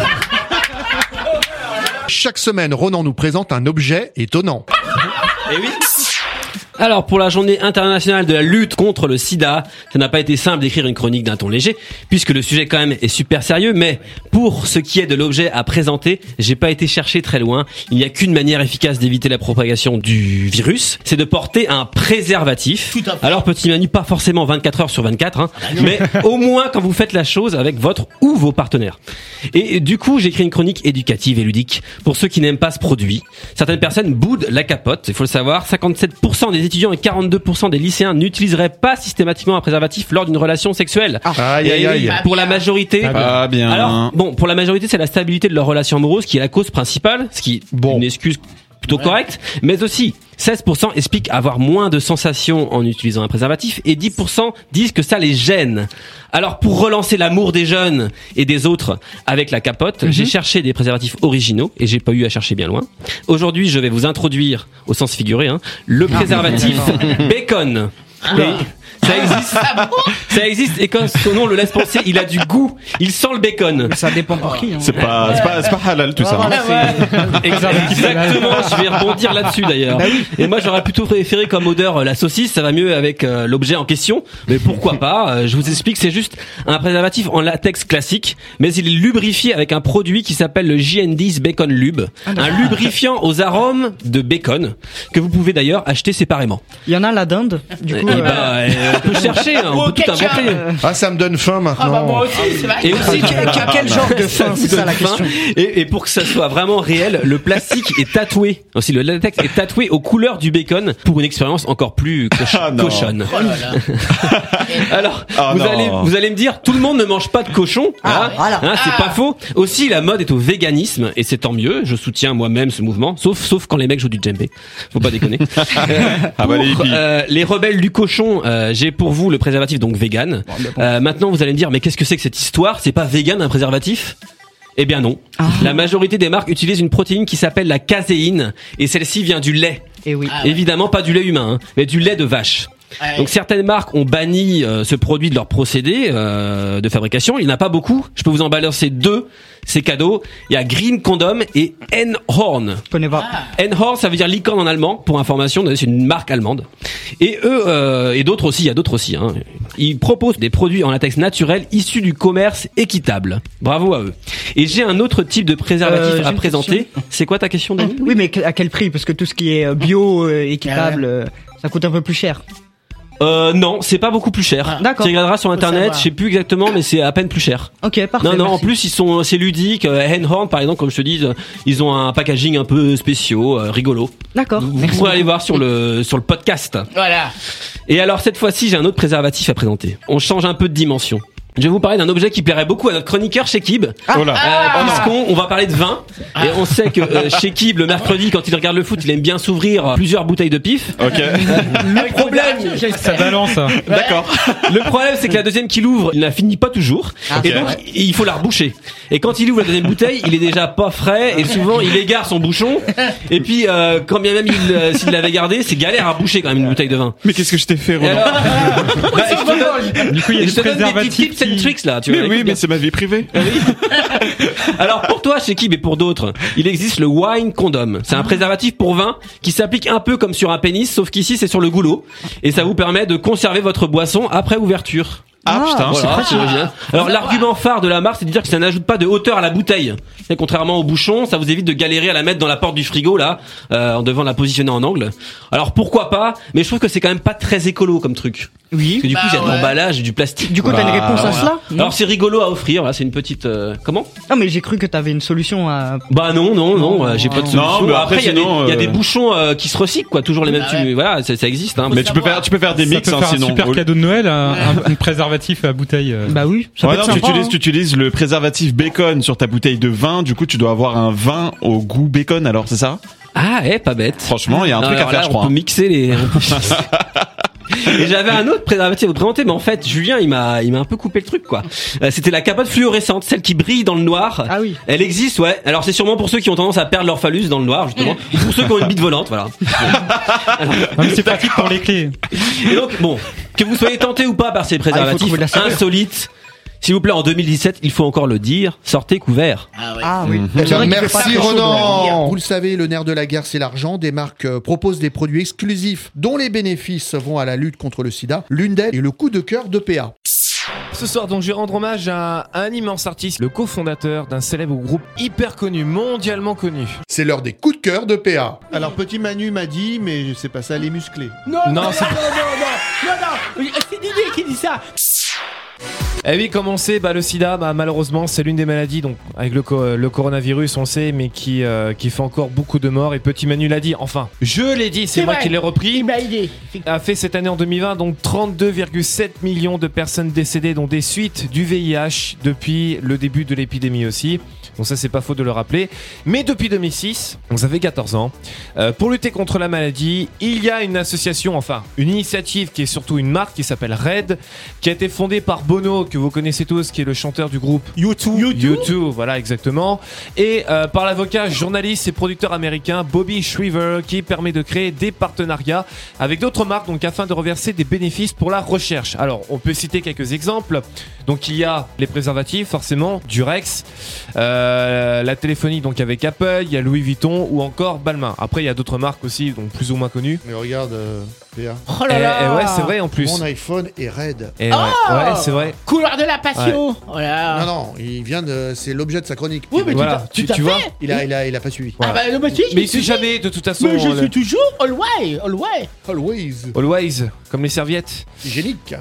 Chaque semaine, Renan nous présente un objet étonnant. Et oui. Alors, pour la journée internationale de la lutte contre le sida, ça n'a pas été simple d'écrire une chronique d'un ton léger, puisque le sujet quand même est super sérieux, mais pour ce qui est de l'objet à présenter, j'ai pas été chercher très loin. Il n'y a qu'une manière efficace d'éviter la propagation du virus, c'est de porter un préservatif. Alors, petit Manu, pas forcément 24 heures sur 24, hein, mais au moins quand vous faites la chose avec votre ou vos partenaires. Et du coup, j'ai écrit une chronique éducative et ludique pour ceux qui n'aiment pas ce produit. Certaines personnes boudent la capote, il faut le savoir. 57% des étudiants et 42% des lycéens n'utiliseraient pas systématiquement un préservatif lors d'une relation sexuelle. Aïe, aïe, Et aïe. pour la majorité, Pas bien. alors bon, pour la majorité, c'est la stabilité de leur relation amoureuse qui est la cause principale, ce qui est une excuse plutôt correcte, mais aussi 16% expliquent avoir moins de sensations en utilisant un préservatif et 10% disent que ça les gêne. Alors pour relancer l'amour des jeunes et des autres avec la capote, j'ai cherché des préservatifs originaux et j'ai pas eu à chercher bien loin. Aujourd'hui, je vais vous introduire, au sens figuré, le préservatif Bacon. Et ça existe et comme son nom le laisse penser, il a du goût, il sent le bacon. Ça dépend pour qui. Hein. C'est pas halal tout ça. Exactement, je vais rebondir là-dessus d'ailleurs. Bah oui. Et moi j'aurais plutôt préféré comme odeur la saucisse, ça va mieux avec l'objet en question, mais pourquoi pas, je vous explique, c'est juste un préservatif en latex classique, mais il est lubrifié avec un produit qui s'appelle le J&D's Bacon Lube, un lubrifiant aux arômes de bacon, que vous pouvez d'ailleurs acheter séparément. Il y en a la dinde, du coup. On peut chercher, hein, on peut tout inventer. Ah, ça me donne faim maintenant. Ah bah moi aussi, c'est vrai. Et aussi, quel genre de faim, c'est ça la question. Et pour que ça soit vraiment réel, le plastique est tatoué. Aussi, le latex est tatoué aux couleurs du bacon pour une expérience encore plus cochonne. Oh là là. Alors, non. vous allez me dire, tout le monde ne mange pas de cochon. Hein, voilà. hein, c'est pas faux. Aussi, la mode est au véganisme et c'est tant mieux. Je soutiens moi-même ce mouvement, sauf quand les mecs jouent du djembé. Faut pas déconner. Pour les rebelles du cochon, j'ai pour vous le préservatif donc vegan. Maintenant, vous allez me dire, mais qu'est-ce que c'est que cette histoire? C'est pas vegan un préservatif? Eh bien non. La majorité des marques utilisent une protéine qui s'appelle la caséine et celle-ci vient du lait. Et oui. Évidemment pas du lait humain, hein, mais du lait de vache. Donc certaines marques ont banni ce produit de leur procédé de fabrication. Il n'y en a pas beaucoup. Je peux vous en balancer deux. C'est cadeau. Il y a Green Condom et N-Horn. Je connais pas. N-Horn, ça veut dire licorne en allemand. Pour information, c'est une marque allemande. Et eux, et d'autres aussi, il y a d'autres aussi. Hein. Ils proposent des produits en latex naturel issus du commerce équitable. Bravo à eux. Et j'ai un autre type de préservatif à présenter. C'est quoi ta question, Dani? Oui, mais à quel prix? Parce que tout ce qui est bio, équitable, ça coûte un peu plus cher. Non, c'est pas beaucoup plus cher. D'accord. Tu regarderas sur internet, je sais plus exactement, mais c'est à peine plus cher. Ok, parfait. Non, merci. en plus c'est ludique. Henhorn, par exemple, comme je te dis, ils ont un packaging un peu spéciaux, rigolo. D'accord. Vous pourrez aller voir sur le podcast. Voilà. Et alors cette fois-ci, j'ai un autre préservatif à présenter. On change un peu de dimension. Je vais vous parler d'un objet qui plairait beaucoup à notre chroniqueur Shekib. Puisqu'on va parler de vin. Et on sait que Shekib, le mercredi, quand il regarde le foot, il aime bien s'ouvrir plusieurs bouteilles de pif. Ok. Le problème, Ça balance. d'accord. Le problème, c'est que la deuxième qu'il ouvre, il n'a fini pas toujours. Et donc, il faut la reboucher. Et quand il ouvre la deuxième bouteille, il est déjà pas frais et souvent il égare son bouchon. Et puis quand bien même s'il l'avait gardé, c'est galère à boucher quand même une bouteille de vin. Mais qu'est-ce que je t'ai fait, Roland? Du coup, il y a je des te donne des petits préservatifs tips and tricks là, tu Mais vois. oui, écoute mais bien. c'est ma vie privée. Alors pour toi, Shekib, et pour d'autres, il existe le wine condom. C'est un préservatif pour vin qui s'applique un peu comme sur un pénis, sauf qu'ici c'est sur le goulot et ça vous permet de conserver votre boisson après ouverture. Ah, putain, c'est Voilà, pratique. c'est original. Alors l'argument phare de la marque, c'est de dire que ça n'ajoute pas de hauteur à la bouteille. Et contrairement au bouchon, ça vous évite de galérer à la mettre dans la porte du frigo là, en devant la positionner en angle. Alors pourquoi pas? Mais je trouve que c'est quand même pas très écolo comme truc. Oui. Parce que du coup, il y a de l'emballage et du plastique. Du coup, t'as une réponse à cela? Alors c'est rigolo à offrir. Là, c'est une petite. Comment? Non, mais j'ai cru que t'avais une solution à. Bah non, j'ai pas de solution. Non, mais après, il y a sinon, il y a des bouchons qui se recyclent, quoi. Toujours les mêmes. Voilà, ça existe. Hein. Mais tu peux faire des Ça mix, peut hein, faire un sinon. super cadeau de Noël, un préservatif à bouteille. Bah oui, ça Ouais, peut non, être sympa. tu utilises le préservatif bacon sur ta bouteille de vin, du coup tu dois avoir un vin au goût bacon, alors c'est ça? Ah, pas bête. Franchement, il y a un truc à alors faire, là, je crois. On peut mixer les. Et j'avais un autre préservatif à vous présenter, mais en fait, Julien, il m'a un peu coupé le truc, quoi. C'était la capote fluorescente, celle qui brille dans le noir. Ah oui. Elle existe, ouais. Alors c'est sûrement pour ceux qui ont tendance à perdre leur phallus dans le noir, justement, ou pour ceux qui ont une bite volante, voilà. Non, mais c'est pratique pour les clés. Et donc, bon, que vous soyez tenté ou pas par ces préservatifs trouver de la saveur. insolites, s'il vous plaît, en 2017, il faut encore le dire, sortez couverts. Ah oui. Eh C'est bien, vrai qu'il fait pas merci très chaud Ronan. Vous le savez, le nerf de la guerre, c'est l'argent. Des marques proposent des produits exclusifs dont les bénéfices vont à la lutte contre le sida. L'une d'elles est le coup de cœur de PA. Ce soir, donc, je vais rendre hommage à un immense artiste, le cofondateur d'un célèbre groupe hyper connu, mondialement connu. C'est l'heure des coups de cœur de PA. Alors, petit Manu m'a dit, mais c'est pas ça les musclés. Non, Non, c'est- c'est Didier qui dit ça. Eh oui, comment on sait, le sida, malheureusement, c'est l'une des maladies, donc avec le coronavirus, on le sait, mais qui fait encore beaucoup de morts. Et Petit Manu l'a dit, enfin, je l'ai dit, c'est moi vrai. qui l'ai repris. Il m'a aidé. A fait cette année en 2020 donc 32,7 millions de personnes décédées, dont des suites du VIH depuis le début de l'épidémie aussi. Donc ça, c'est pas faux de le rappeler. Mais depuis 2006, donc ça fait 14 ans, pour lutter contre la maladie, il y a une association, enfin une initiative qui est surtout une marque qui s'appelle RED, qui a été fondée par Bono, que vous connaissez tous, qui est le chanteur du groupe U2, voilà exactement, et par l'avocat, journaliste et producteur américain Bobby Shriver, qui permet de créer des partenariats avec d'autres marques, donc afin de reverser des bénéfices pour la recherche. Alors, on peut citer quelques exemples. Donc il y a les préservatifs, forcément, Durex, la téléphonie donc avec Apple, il y a Louis Vuitton ou encore Balmain. Après, il y a d'autres marques aussi, donc plus ou moins connues. Mais regarde, PA. Oh là là. Et ouais, c'est vrai en plus. Mon iPhone est raide. Et ouais, c'est vrai. Couleur de la passion. Oh là. Non, il vient de. C'est l'objet de sa chronique. Oui, mais Voilà, tu tu vois. Il a pas suivi. Ah bah, le motif, Mais il suit jamais, de toute façon. Mais je suis toujours always. Always, comme les serviettes. Hygiénique.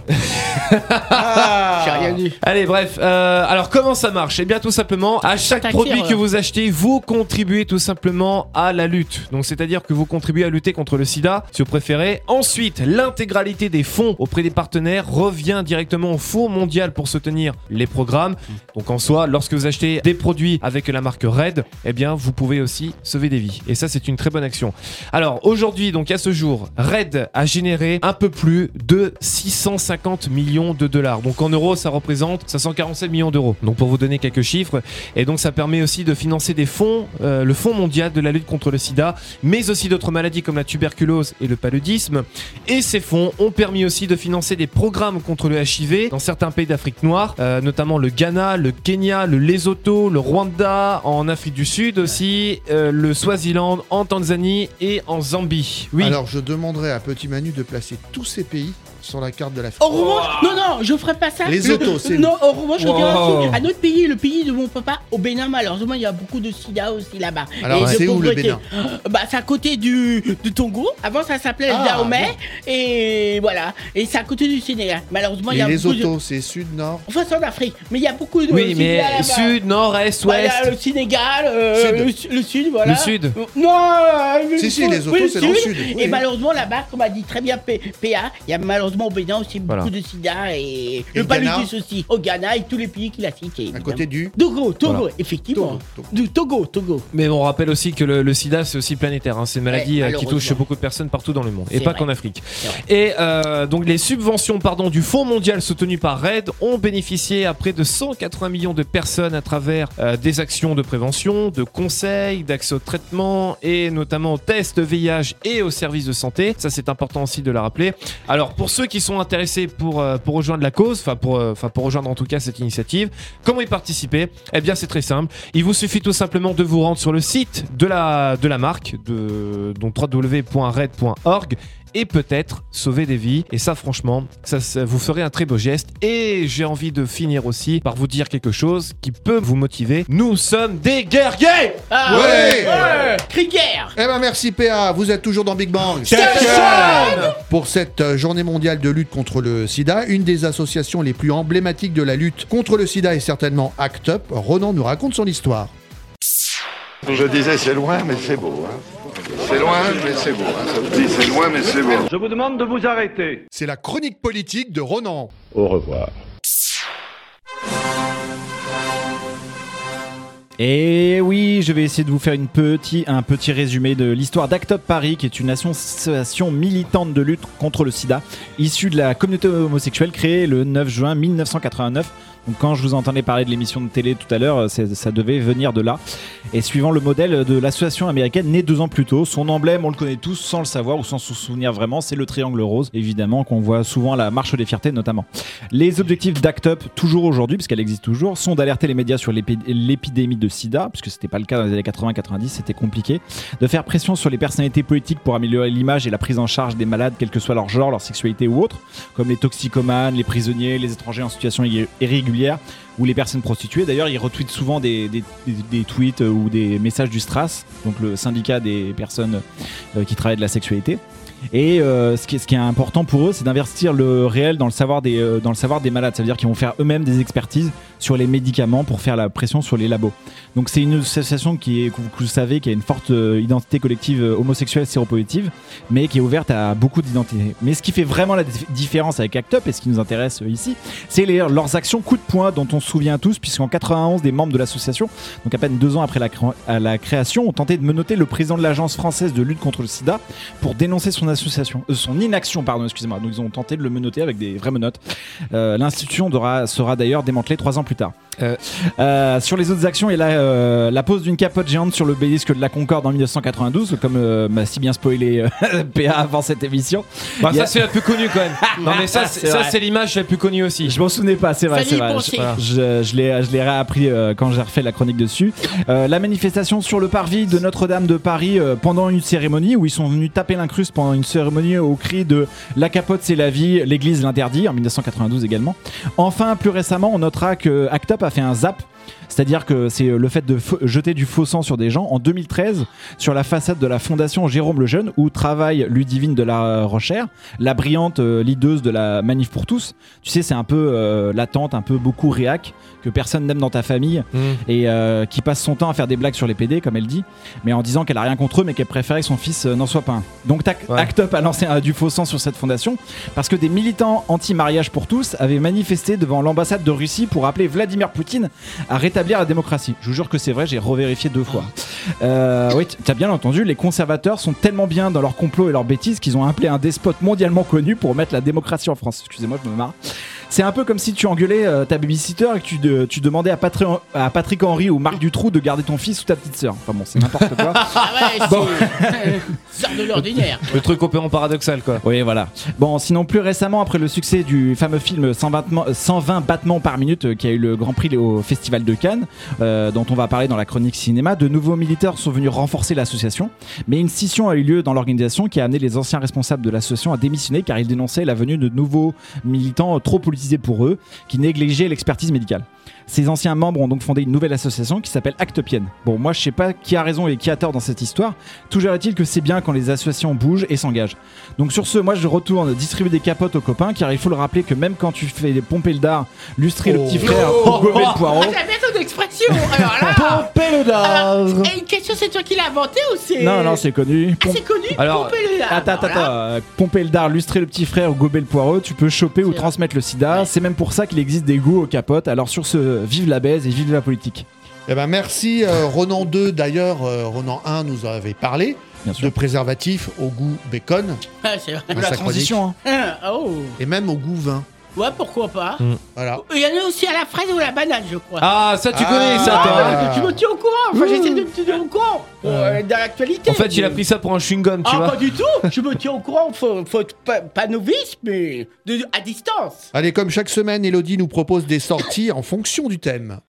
J'ai rien dit. Allez, bref. Alors, comment ça marche? Eh bien, tout simplement, à chaque T'inquiète, produit ouais. que vous achetez, vous contribuez tout simplement à la lutte. Donc, c'est-à-dire que vous contribuez à lutter contre le sida, si vous préférez. Ensuite, l'intégralité des fonds auprès des partenaires revient directement au Fonds mondial pour soutenir les programmes. Donc, en soi, lorsque vous achetez des produits avec la marque RED, eh bien, vous pouvez aussi sauver des vies. Et ça, c'est une très bonne action. Alors, aujourd'hui, donc à ce jour, RED a généré un peu plus de 650 millions de dollars. Donc, en euros, ça représente 547 millions d'euros. Donc, pour vous donner quelques chiffres. Et donc, ça permet aussi de financer des fonds, le Fonds mondial de la lutte contre le sida, mais aussi d'autres maladies comme la tuberculose et le paludisme. Et ces fonds ont permis aussi de financer des programmes contre le HIV dans certains pays d'Afrique noire, notamment le Ghana, le Kenya, le Lesotho, le Rwanda, en Afrique du Sud aussi, le Swaziland, en Tanzanie et en Zambie. Oui. Alors, je demanderai à Petit Manu de placer tous ces pays sur la carte de l'Afrique. Au revanche, non, je ferai pas ça. Les autos, c'est non, au revanche, je dirais Wow. un autre pays, le pays de mon papa, au Bénin, malheureusement, il y a beaucoup de sida aussi là-bas. Alors, Et de c'est où, le pauvreté. Bénin? Bah, c'est à côté du Togo. Avant, ça s'appelait Ah, le Dahomey. Et voilà. Et c'est à côté du Sénégal. Malheureusement, il y Et a les beaucoup de... autos, c'est sud, nord. Enfin, c'est en Afrique. Mais il y a beaucoup de. Oui, mais là-bas. sud, nord, est, Bah, il y ouest. a le Sénégal, le sud, voilà. Le sud. Non, Si, les autos, oui, c'est dans le sud. Et Oui. malheureusement, là-bas, comme a dit très bien PA, il y a malheureusement malheureusement au Bénin aussi beaucoup de sida et le paludisme aussi. Au Ghana et tous les pays qu'il a cités. À côté du Togo, Voilà. effectivement. Du Togo. Mais on rappelle aussi que le sida c'est aussi planétaire, hein. C'est une maladie qui touche malheureusement. beaucoup de personnes partout dans le monde et C'est pas vrai. qu'en Afrique. C'est vrai. Et donc les subventions du Fonds mondial soutenu par RAID ont bénéficié à près de 180 millions de personnes à travers des actions de prévention, de conseils, d'accès au traitement et notamment aux tests VIH et aux services de santé. Ça c'est important aussi de le rappeler. Alors pour ceux qui sont intéressés pour rejoindre la cause, pour rejoindre en tout cas cette initiative, comment y participer? Eh bien c'est très simple. Il vous suffit tout simplement de vous rendre sur le site de la marque, donc www.raid.org, et peut-être sauver des vies. Et ça franchement, ça vous ferait un très beau geste. Et j'ai envie de finir aussi par vous dire quelque chose qui peut vous motiver. Nous sommes des guerriers. Ah, Ouais. Cri guerre. Eh ben merci PA, vous êtes toujours dans Big Bang pour cette journée mondiale de lutte contre le sida. Une des associations les plus emblématiques de la lutte contre le sida est certainement ACT UP. Ronan nous raconte son histoire. Je disais c'est loin mais c'est beau. C'est loin mais c'est beau. Ça vous dit c'est loin mais c'est beau. Je vous demande de vous arrêter. C'est la chronique politique de Ronan. Au revoir. Et oui, je vais essayer de vous faire un petit résumé de l'histoire d'ACT UP Paris, qui est une association militante de lutte contre le sida, issue de la communauté homosexuelle créée le 9 juin 1989. Donc quand je vous entendais parler de l'émission de télé tout à l'heure, ça devait venir de là. Et suivant le modèle de l'association américaine née 2 ans plus tôt, son emblème, on le connaît tous sans le savoir ou sans se souvenir vraiment, c'est le triangle rose, évidemment, qu'on voit souvent à la marche des fiertés notamment. Les objectifs d'ACT UP, toujours aujourd'hui, puisqu'elle existe toujours, sont d'alerter les médias sur l'épidémie de sida, puisque c'était pas le cas dans les années 80-90, c'était compliqué, de faire pression sur les personnalités politiques pour améliorer l'image et la prise en charge des malades, quel que soit leur genre, leur sexualité ou autre, comme les toxicomanes, les prisonniers, les étrangers en situation irrégulière, ou les personnes prostituées. D'ailleurs, ils retweetent souvent des tweets ou des messages du STRAS, donc le syndicat des personnes qui travaillent de la sexualité. Et ce qui est important pour eux, c'est d'investir le réel dans le savoir des malades. Ça veut dire qu'ils vont faire eux-mêmes des expertises sur les médicaments pour faire la pression sur les labos. Donc c'est une association que vous savez, qui a une forte identité collective homosexuelle séropositive, mais qui est ouverte à beaucoup d'identités. Mais ce qui fait vraiment la différence avec ACT UP, et ce qui nous intéresse ici, c'est leurs actions coup de poing dont on se souvient tous, puisqu'en 91, des membres de l'association, donc à peine 2 ans après la création, ont tenté de menotter le président de l'Agence française de lutte contre le sida pour dénoncer son inaction, excusez-moi. Donc ils ont tenté de le menotter avec des vraies menottes. L'institution sera d'ailleurs démantelée 3 ans plus tard. Sur les autres actions, il y a la pose d'une capote géante sur l'obélisque de la Concorde en 1992, comme m'a si bien spoilé PA avant cette émission. Ça c'est la plus connue quand même. Non mais ça c'est l'image la plus connue aussi. Je m'en souvenais pas, c'est vrai. Je l'ai réappris quand j'ai refait la chronique dessus. La manifestation sur le parvis de Notre-Dame de Paris pendant une cérémonie où ils sont venus taper l'incruste pendant une cérémonie au cri de la capote c'est la vie, l'église l'interdit en 1992 également. Enfin, plus récemment, on notera que ACT UP a fait un zap. C'est-à-dire que c'est le fait de jeter du faux sang sur des gens en 2013 sur la façade de la fondation Jérôme Lejeune où travaille Ludivine de la Rochère, la brillante leaduse de la Manif pour tous. Tu sais, c'est un peu la tante, un peu beaucoup réac que personne n'aime dans ta famille et qui passe son temps à faire des blagues sur les PD comme elle dit, mais en disant qu'elle a rien contre eux mais qu'elle préférait que son fils n'en soit pas un. Donc ACT UP a lancé du faux sang sur cette fondation parce que des militants anti-mariage pour tous avaient manifesté devant l'ambassade de Russie pour appeler Vladimir Poutine à rétablir la démocratie. Je vous jure que c'est vrai, j'ai revérifié 2 fois. Oui, t'as bien entendu, les conservateurs sont tellement bien dans leur complot et leurs bêtises qu'ils ont appelé un despote mondialement connu pour mettre la démocratie en France. Excusez-moi, je me marre. C'est un peu comme si tu engueulais ta babysitter et que tu demandais à Patrick Henry ou Marc Dutroux de garder ton fils ou ta petite sœur. Enfin bon, c'est n'importe quoi. Sort de l'ordinaire. Le truc complètement paradoxal quoi. Oui, voilà. Bon, sinon plus récemment, après le succès du fameux film 120 battements par minute qui a eu le Grand Prix au Festival de Cannes, dont on va parler dans la chronique cinéma, de nouveaux militaires sont venus renforcer l'association. Mais une scission a eu lieu dans l'organisation qui a amené les anciens responsables de l'association à démissionner car ils dénonçaient la venue de nouveaux militants trop politisés pour eux, qui négligeaient l'expertise médicale. Ces anciens membres ont donc fondé une nouvelle association qui s'appelle Actepienne. Bon, moi je sais pas qui a raison et qui a tort dans cette histoire. Toujours est-il que c'est bien quand les associations bougent et s'engagent. Donc sur ce, moi je retourne distribuer des capotes aux copains, car il faut le rappeler que même quand tu fais pomper le dard, lustrer le petit frère ou gober le poireau. Ah, j'aime bien ton expression. Alors là. Pomper le dard. Et une question, c'est toi qui l'as inventé ou c'est. Non, c'est connu. Ah, c'est connu. Alors, pomper le dard. attends. Pomper le dard, lustrer le petit frère ou gober le poireau, tu peux choper ou transmettre le sida. Ouais. C'est même pour ça qu'il existe des goûts aux capotes. Alors sur ce, vive la baise et vive la politique. Eh ben merci Ronan 2 d'ailleurs, Ronan 1 nous avait parlé de préservatifs au goût bacon. Ah, c'est vrai. La transition. Oh. Et même au goût vin. Ouais, pourquoi pas. Voilà. Il y en a aussi à la fraise ou à la banane, je crois. Ah, ça tu connais ça toi. Tu me tiens au courant. Enfin, j'essaie de me tenir au courant dans l'actualité. En fait, il a pris ça pour un chewing-gum, tu vois. Pas du tout. Je me tiens au courant. Faut pas novice, mais à distance. Allez, comme chaque semaine, Elodie nous propose des sorties en fonction du thème.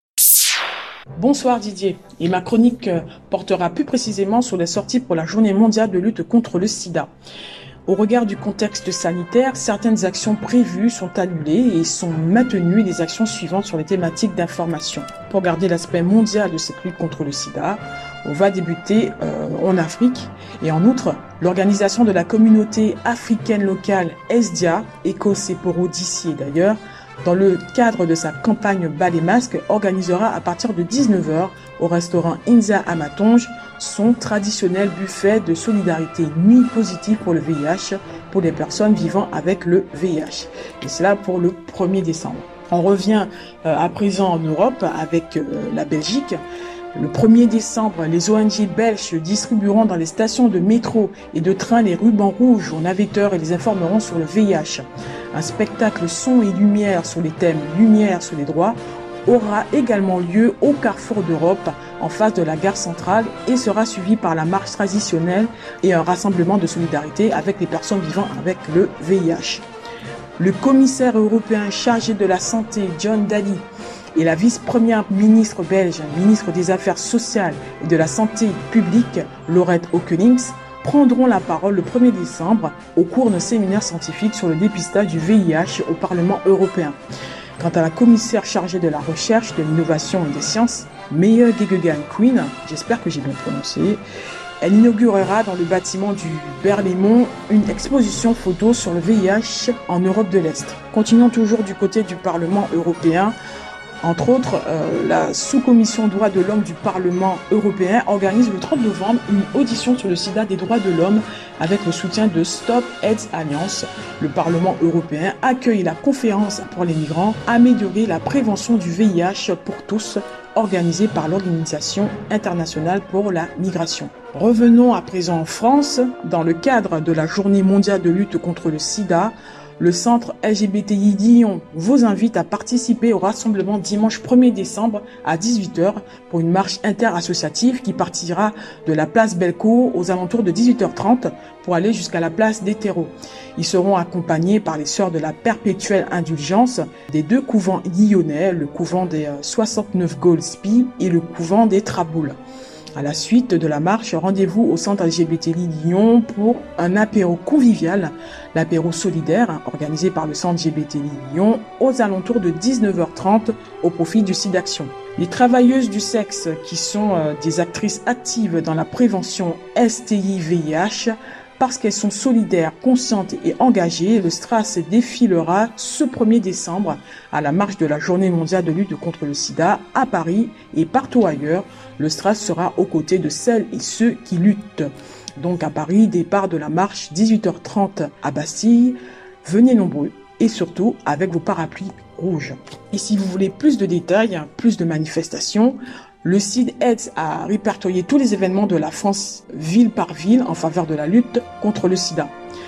Bonsoir Didier, et ma chronique portera plus précisément sur les sorties pour la journée mondiale de lutte contre le sida. Au regard du contexte sanitaire, certaines actions prévues sont annulées et sont maintenues les actions suivantes sur les thématiques d'information. Pour garder l'aspect mondial de cette lutte contre le sida, on va débuter en Afrique et en outre, l'organisation de la communauté africaine locale ESDIA, Éco-Seporo d'ici et d'ailleurs, dans le cadre de sa campagne Bas les masques, organisera à partir de 19h au restaurant Inza à Matonge son traditionnel buffet de solidarité Nuit positive pour le VIH pour les personnes vivant avec le VIH. Et cela pour le 1er décembre. On revient à présent en Europe avec la Belgique. Le 1er décembre, les ONG belges distribueront dans les stations de métro et de train les rubans rouges aux navetteurs et les informeront sur le VIH. Un spectacle son et lumière sur les thèmes lumière sur les droits aura également lieu au Carrefour d'Europe en face de la gare centrale et sera suivi par la marche traditionnelle et un rassemblement de solidarité avec les personnes vivant avec le VIH. Le commissaire européen chargé de la santé, John Dalli, et la vice-première ministre belge, ministre des Affaires sociales et de la santé publique, Laurette Aukenings, prendront la parole le 1er décembre au cours d'un séminaire scientifique sur le dépistage du VIH au Parlement européen. Quant à la commissaire chargée de la recherche, de l'innovation et des sciences, Meyer Geoghegan Quinn, j'espère que j'ai bien prononcé, elle inaugurera dans le bâtiment du Berlaymont une exposition photo sur le VIH en Europe de l'Est. Continuons toujours du côté du Parlement européen. Entre autres, la sous-commission droits de l'homme du Parlement européen organise le 30 novembre une audition sur le sida des droits de l'homme avec le soutien de Stop AIDS Alliance. Le Parlement européen accueille la conférence pour les migrants Améliorer la prévention du VIH pour tous, organisée par l'Organisation internationale pour la migration. Revenons à présent en France. Dans le cadre de la Journée mondiale de lutte contre le sida, le centre LGBTI Lyon vous invite à participer au rassemblement dimanche 1er décembre à 18h pour une marche interassociative qui partira de la place Bellecour aux alentours de 18h30 pour aller jusqu'à la place des Terreaux. Ils seront accompagnés par les Sœurs de la Perpétuelle Indulgence des deux couvents lyonnais, le couvent des 69 Goldsby et le couvent des Traboules. À la suite de la marche, rendez-vous au centre LGBTI Lyon pour un apéro convivial, l'apéro solidaire organisé par le centre LGBTI Lyon aux alentours de 19h30 au profit du SIDAction. Les travailleuses du sexe qui sont des actrices actives dans la prévention STI-VIH, parce qu'elles sont solidaires, conscientes et engagées, le STRAS défilera ce 1er décembre à la marche de la Journée mondiale de lutte contre le sida à Paris et partout ailleurs. Le STRAS sera aux côtés de celles et ceux qui luttent. Donc à Paris, départ de la marche 18h30 à Bastille. Venez nombreux et surtout avec vos parapluies rouges. Et si vous voulez plus de détails, plus de manifestations, le CID aide à répertorier tous les événements de la France ville par ville en faveur de la lutte contre le sida.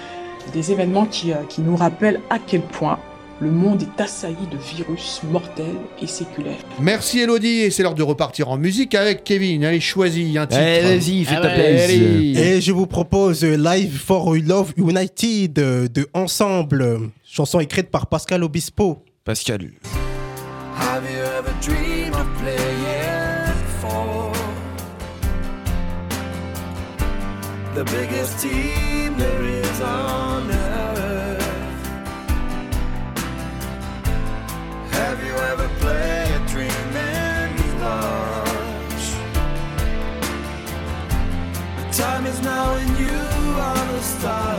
Des événements qui nous rappellent à quel point le monde est assailli de virus mortels et séculaires. Merci Elodie, et c'est l'heure de repartir en musique avec Kevin. Allez, choisis un titre. Allez-y, fais ta plaisir. Et je vous propose Live for Love United de Ensemble, chanson écrite par Pascal Obispo. Pascal. Have you ever dreamed of playing for the biggest team there is on earth? Have you ever played a dream time is now and you are the star.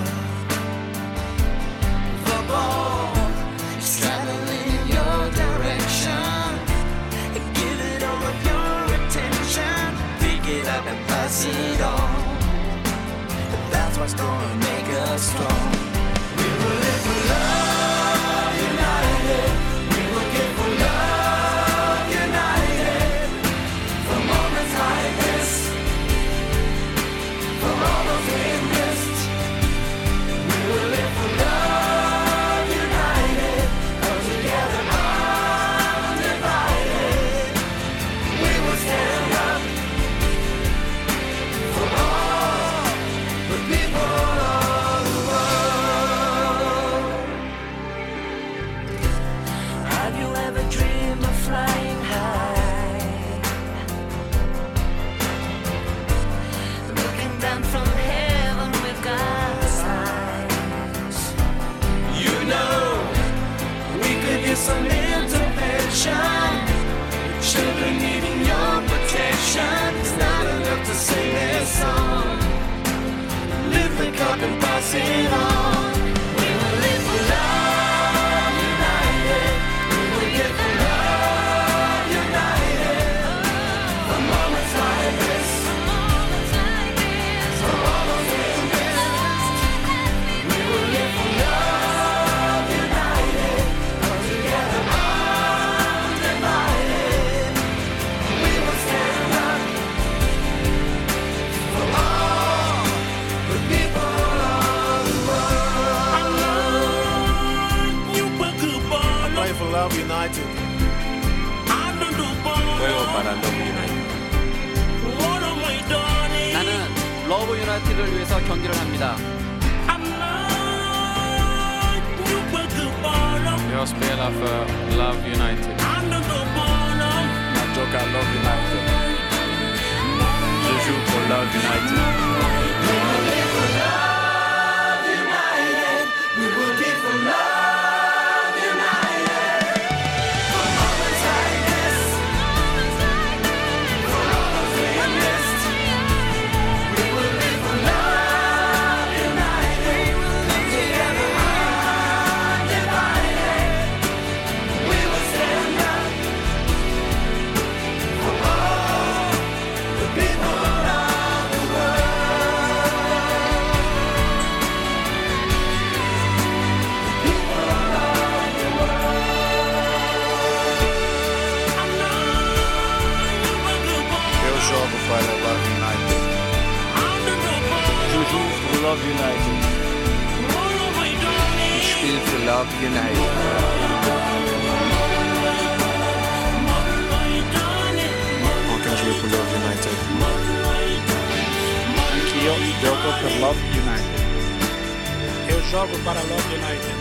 The ball is traveling in your direction. Give it all of your attention. Pick it up and pass it on. That's what's gonna make us strong. We will live for love united. We will give for love united. For moments like this, for all those we missed. We will live for love united. Come together undivided. We will stand up for all the people of the world. Have you ever dreamed of flying high? Looking down from heaven with God's eyes. You know, we could use some intervention. Children needing your protection. It's not enough to sing this song. Lift the cup and pass it on. We will live for love united. We will give for love united. For moments like this, for all those we missed. We will live for love united. Come together undivided. We will stand up for all the people of the world. Pray for Love United. Juego para Love United. 나는 러브 유나이티드를 위해서 경기를 합니다. Jag spelar för Love United. Jag jockar Love United. Je joue pour Love United. We will give for love united. For moments like this, for all those we missed. We will live for love united. Together undivided. We will stand up for all the people of the Eu jogo para Love United. Je joue pour Love United. Ich spiele für Love United. On peut jouer pour Love United. Anch'io gioco per Love United. Eu jogo para Love United.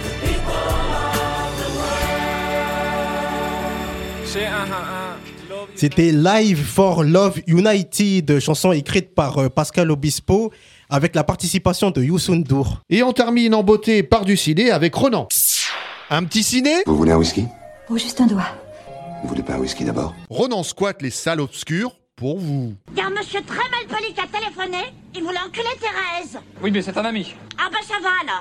C'est un. C'était Live for Love United, chanson écrite par Pascal Obispo avec la participation de Youssou N'Dour. Et on termine en beauté par du ciné avec Ronan. Un petit ciné ? Vous voulez un whisky? Oh, juste un doigt. Vous voulez pas un whisky d'abord? Ronan squatte les salles obscures pour vous. Il y a un monsieur très mal poli qui a téléphoné. Il voulait enculer Thérèse. Oui, mais c'est un ami. Ah bah ça va là.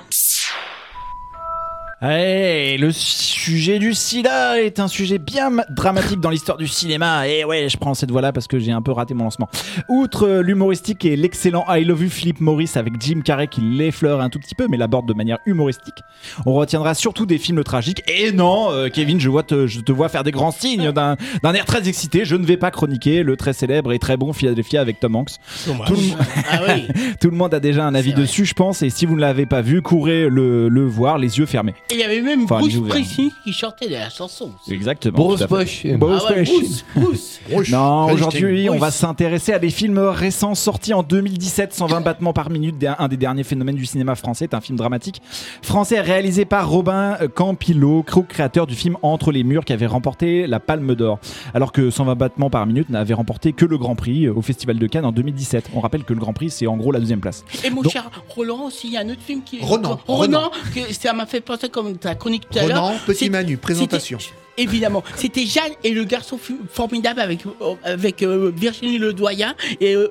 Hey, le sujet du sida est un sujet bien dramatique dans l'histoire du cinéma. Et ouais, je prends cette voie-là parce que j'ai un peu raté mon lancement. Outre l'humoristique et l'excellent I Love You Philip Morris avec Jim Carrey qui l'effleure un tout petit peu mais l'aborde de manière humoristique, on retiendra surtout des films tragiques. Et non, Kevin, je te vois faire des grands signes d'un air très excité. Je ne vais pas chroniquer le très célèbre et très bon Philadelphia avec Tom Hanks. Tout le monde a déjà un avis dessus, je pense. Et si vous ne l'avez pas vu, courez le voir les yeux fermés. Et il y avait même Enfin, Bruce Springsteen qui chantait de la chanson. Exactement. Bruce tout à fait. Springsteen. Bruce Ah ouais, Springsteen. Bruce. Non, aujourd'hui, on va s'intéresser à des films récents sortis en 2017, 120 battements par minute, un des derniers phénomènes du cinéma français. C'est un film dramatique français réalisé par Robin Campillo, co-créateur du film Entre les murs, qui avait remporté la Palme d'Or. Alors que 120 battements par minute n'avait remporté que le Grand Prix au Festival de Cannes en 2017. On rappelle que le Grand Prix, c'est en gros la deuxième place. Et mon cher Roland aussi, il y a un autre film qui est... Ronan, que ça m'a fait penser comme ta chronique tout à l'heure. Ronan, Petit Manu, présentation. Évidemment, c'était Jeanne et le garçon formidable avec Virginie Ledoyen et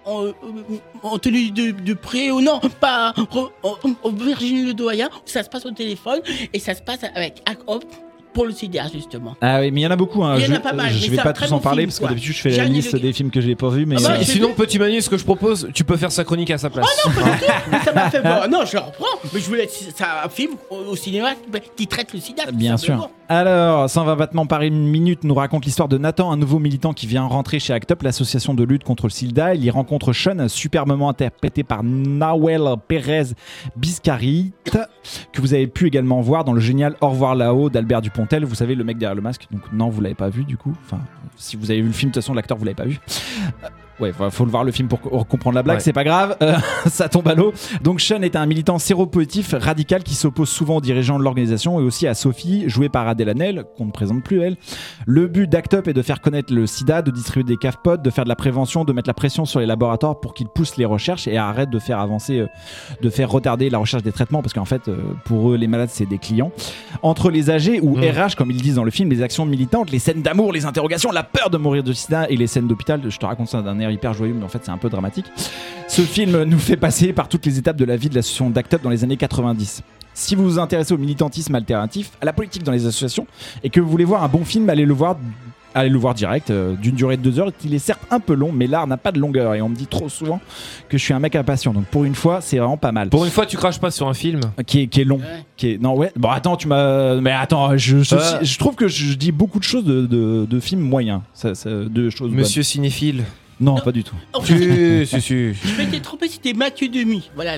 en tenue de pré ou non, pas Virginie Ledoyen, ça se passe au téléphone et ça se passe avec Hop pour le sida justement. Ah oui, mais il y en a beaucoup. Hein. Il y en a pas mal, je mais vais c'est pas un tous très en bon parler film, parce que quoi. d'habitude je fais la Jeanne liste Le- des films que j'ai pas vus. Mais Et sinon, petit Manu, ce que je propose, tu peux faire sa chronique à sa place. Oh non, pas du tout. Mais ça m'a fait peur. Non, je reprends. Mais je voulais. C'est un film au cinéma qui traite le sida. tout Bien simplement. sûr. Alors, 120 battements par minute nous raconte l'histoire de Nathan, un nouveau militant qui vient rentrer chez ACT UP, l'association de lutte contre le sida. Il y rencontre Sean, superbement interprété par Nawel Pérez Biscarit, que vous avez pu également voir dans le génial Au revoir là-haut d'Albert Dupontel. Vous savez, le mec derrière le masque. Donc non, vous l'avez pas vu du coup. Enfin, si vous avez vu le film, de toute façon, l'acteur, vous l'avez pas vu. Ouais, faut le voir le film pour comprendre la blague, Ouais. c'est pas grave, ça tombe à l'eau. Donc Sean est un militant séropositif radical qui s'oppose souvent aux dirigeants de l'organisation et aussi à Sophie, jouée par Adèle Haenel, qu'on ne présente plus elle. Le but d'ACT UP est de faire connaître le sida, de distribuer des CAFPOD, de faire de la prévention, de mettre la pression sur les laboratoires pour qu'ils poussent les recherches et arrêtent de faire avancer, de faire retarder la recherche des traitements parce qu'en fait, pour eux, les malades, c'est des clients. Entre les AG ou RH, comme ils disent dans le film, les actions militantes, les scènes d'amour, les interrogations, la peur de mourir de sida et les scènes d'hôpital, je te raconte ça d'un air hyper joyeux, mais en fait c'est un peu dramatique. Ce film nous fait passer par toutes les étapes de la vie de l'association d'ACT UP dans les années 90. Si vous vous intéressez au militantisme alternatif, à la politique dans les associations, et que vous voulez voir un bon film, allez le voir direct, d'une durée de 2 heures. Il est certes un peu long, mais l'art n'a pas de longueur, et on me dit trop souvent que je suis un mec impatient. Donc pour une fois, c'est vraiment pas mal. Pour une fois, tu craches pas sur un film qui est long. Non, ouais. Bon, attends, mais attends, je trouve que je dis beaucoup de choses de films moyens. De choses Monsieur bonnes. cinéphile. Non, pas du tout. Si. Je m'étais trompé, c'était Mathieu Demy. Voilà,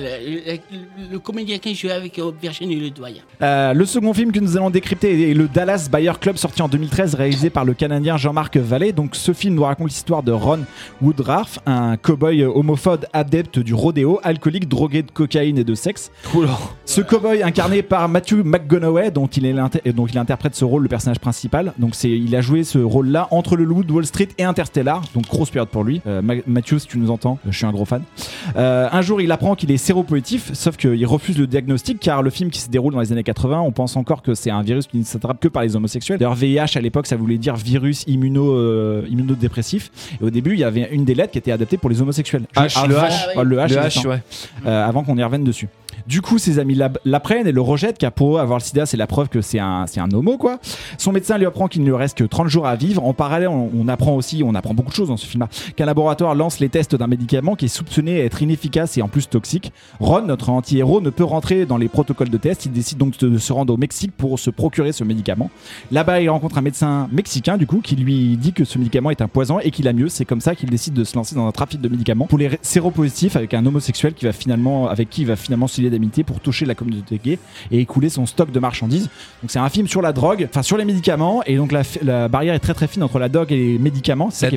le comédien qui jouait avec Virginie Ledoyen. Le second film que nous allons décrypter est le Dallas Buyer Club, sorti en 2013, réalisé par le Canadien Jean-Marc Vallée. Donc, ce film nous raconte l'histoire de Ron Woodruff, un cow-boy homophobe adepte du rodéo, alcoolique, drogué de cocaïne et de sexe. Ce cow-boy incarné par Matthew McConaughey, dont il interprète ce rôle, le personnage principal. Donc, il a joué ce rôle-là entre le Loup de Wall Street et Interstellar. Donc, grosse période pour lui. Mathieu, si tu nous entends, je suis un gros fan. Un jour, il apprend qu'il est séropositif, sauf qu'il refuse le diagnostic car le film qui se déroule dans les années 80, on pense encore que c'est un virus qui ne s'attrape que par les homosexuels. D'ailleurs, VIH à l'époque, ça voulait dire virus immunodépressif. Et au début, il y avait une des lettres qui était adaptée pour les homosexuels. Le H. Le H, Le H, ouais. avant qu'on y revienne dessus. Du coup, ses amis l'apprennent et le rejettent car pour eux, avoir le sida, c'est la preuve que c'est un homo, quoi. Son médecin lui apprend qu'il ne lui reste que 30 jours à vivre. En parallèle, on apprend beaucoup de choses dans ce film-là. Qu'un laboratoire lance les tests d'un médicament qui est soupçonné être inefficace et en plus toxique. Ron, notre anti-héros, ne peut rentrer dans les protocoles de test. Il décide donc de se rendre au Mexique pour se procurer ce médicament. Là-bas, il rencontre un médecin mexicain, du coup, qui lui dit que ce médicament est un poison et qu'il a mieux. C'est comme ça qu'il décide de se lancer dans un trafic de médicaments pour les séropositifs avec un homosexuel avec qui il va finalement se lier d'amitié pour toucher la communauté gay et écouler son stock de marchandises. Donc c'est un film sur la drogue, enfin sur les médicaments, et donc la barrière est très très fine entre la drogue et les médicaments. C'est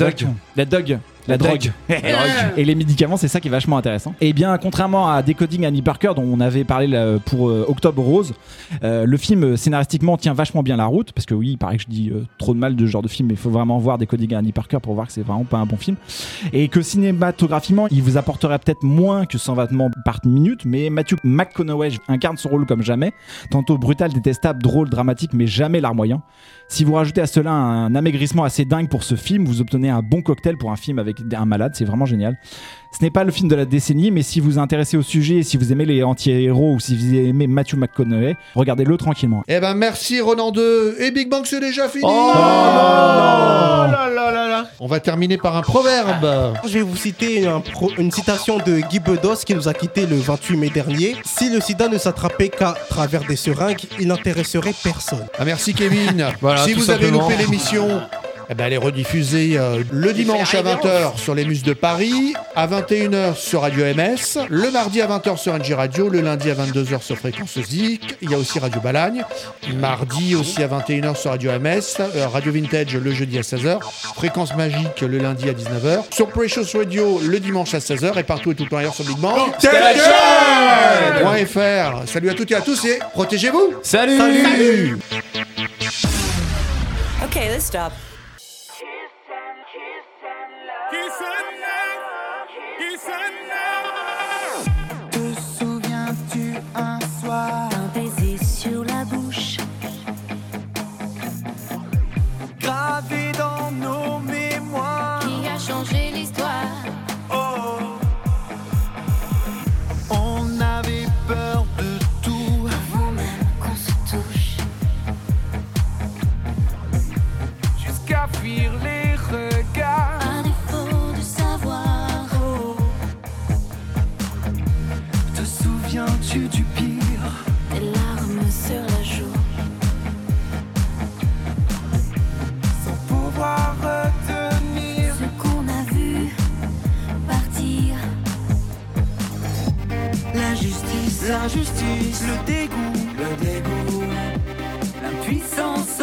la drogue. Et les médicaments, c'est ça qui est vachement intéressant. Et bien, contrairement à Decoding Annie Parker, dont on avait parlé pour Octobre Rose, le film scénaristiquement tient vachement bien la route, parce que oui, il paraît que je dis trop de mal de ce genre de film, mais il faut vraiment voir Decoding Annie Parker pour voir que c'est vraiment pas un bon film. Et que cinématographiquement, il vous apporterait peut-être moins que 120 battements par minute, mais Matthew McConaughey incarne son rôle comme jamais, tantôt brutal, détestable, drôle, dramatique, mais jamais larmoyant. Si vous rajoutez à cela un amaigrissement assez dingue pour ce film, vous obtenez un bon cocktail pour un film avec un malade, c'est vraiment génial. Ce n'est pas le film de la décennie, mais si vous vous intéressez au sujet, si vous aimez les anti-héros ou si vous aimez Matthew McConaughey, regardez-le tranquillement. Eh ben merci Ronan 2 et Big Bang c'est déjà fini. Oh là là là là. On va terminer par un proverbe. Je vais vous citer une citation de Guy Bedos qui nous a quittés le 28 mai dernier. Si le sida ne s'attrapait qu'à travers des seringues, il n'intéresserait personne. Ah, merci Kevin. Voilà, si tout vous avez simplement. loupé l'émission, eh ben, elle est rediffusée le dimanche à 20h sur les Muses de Paris, à 21h sur Radio MS, le mardi à 20h sur NJ Radio, le lundi à 22h sur Fréquence Zik, il y a aussi Radio Balagne, mardi aussi à 21h sur Radio MS, Radio Vintage le jeudi à 16h, Fréquence Magique le lundi à 19h, sur Precious Radio le dimanche à 16h et partout et tout le temps ailleurs sur Big Bang. .fr. Salut à toutes et à tous et protégez-vous. Salut. Okay, let's stop. Te souviens-tu un soir Un baiser sur la bouche, gravé dans nos mémoires qui a changé l'histoire. Oh, injustices, le dégoût, l'impuissance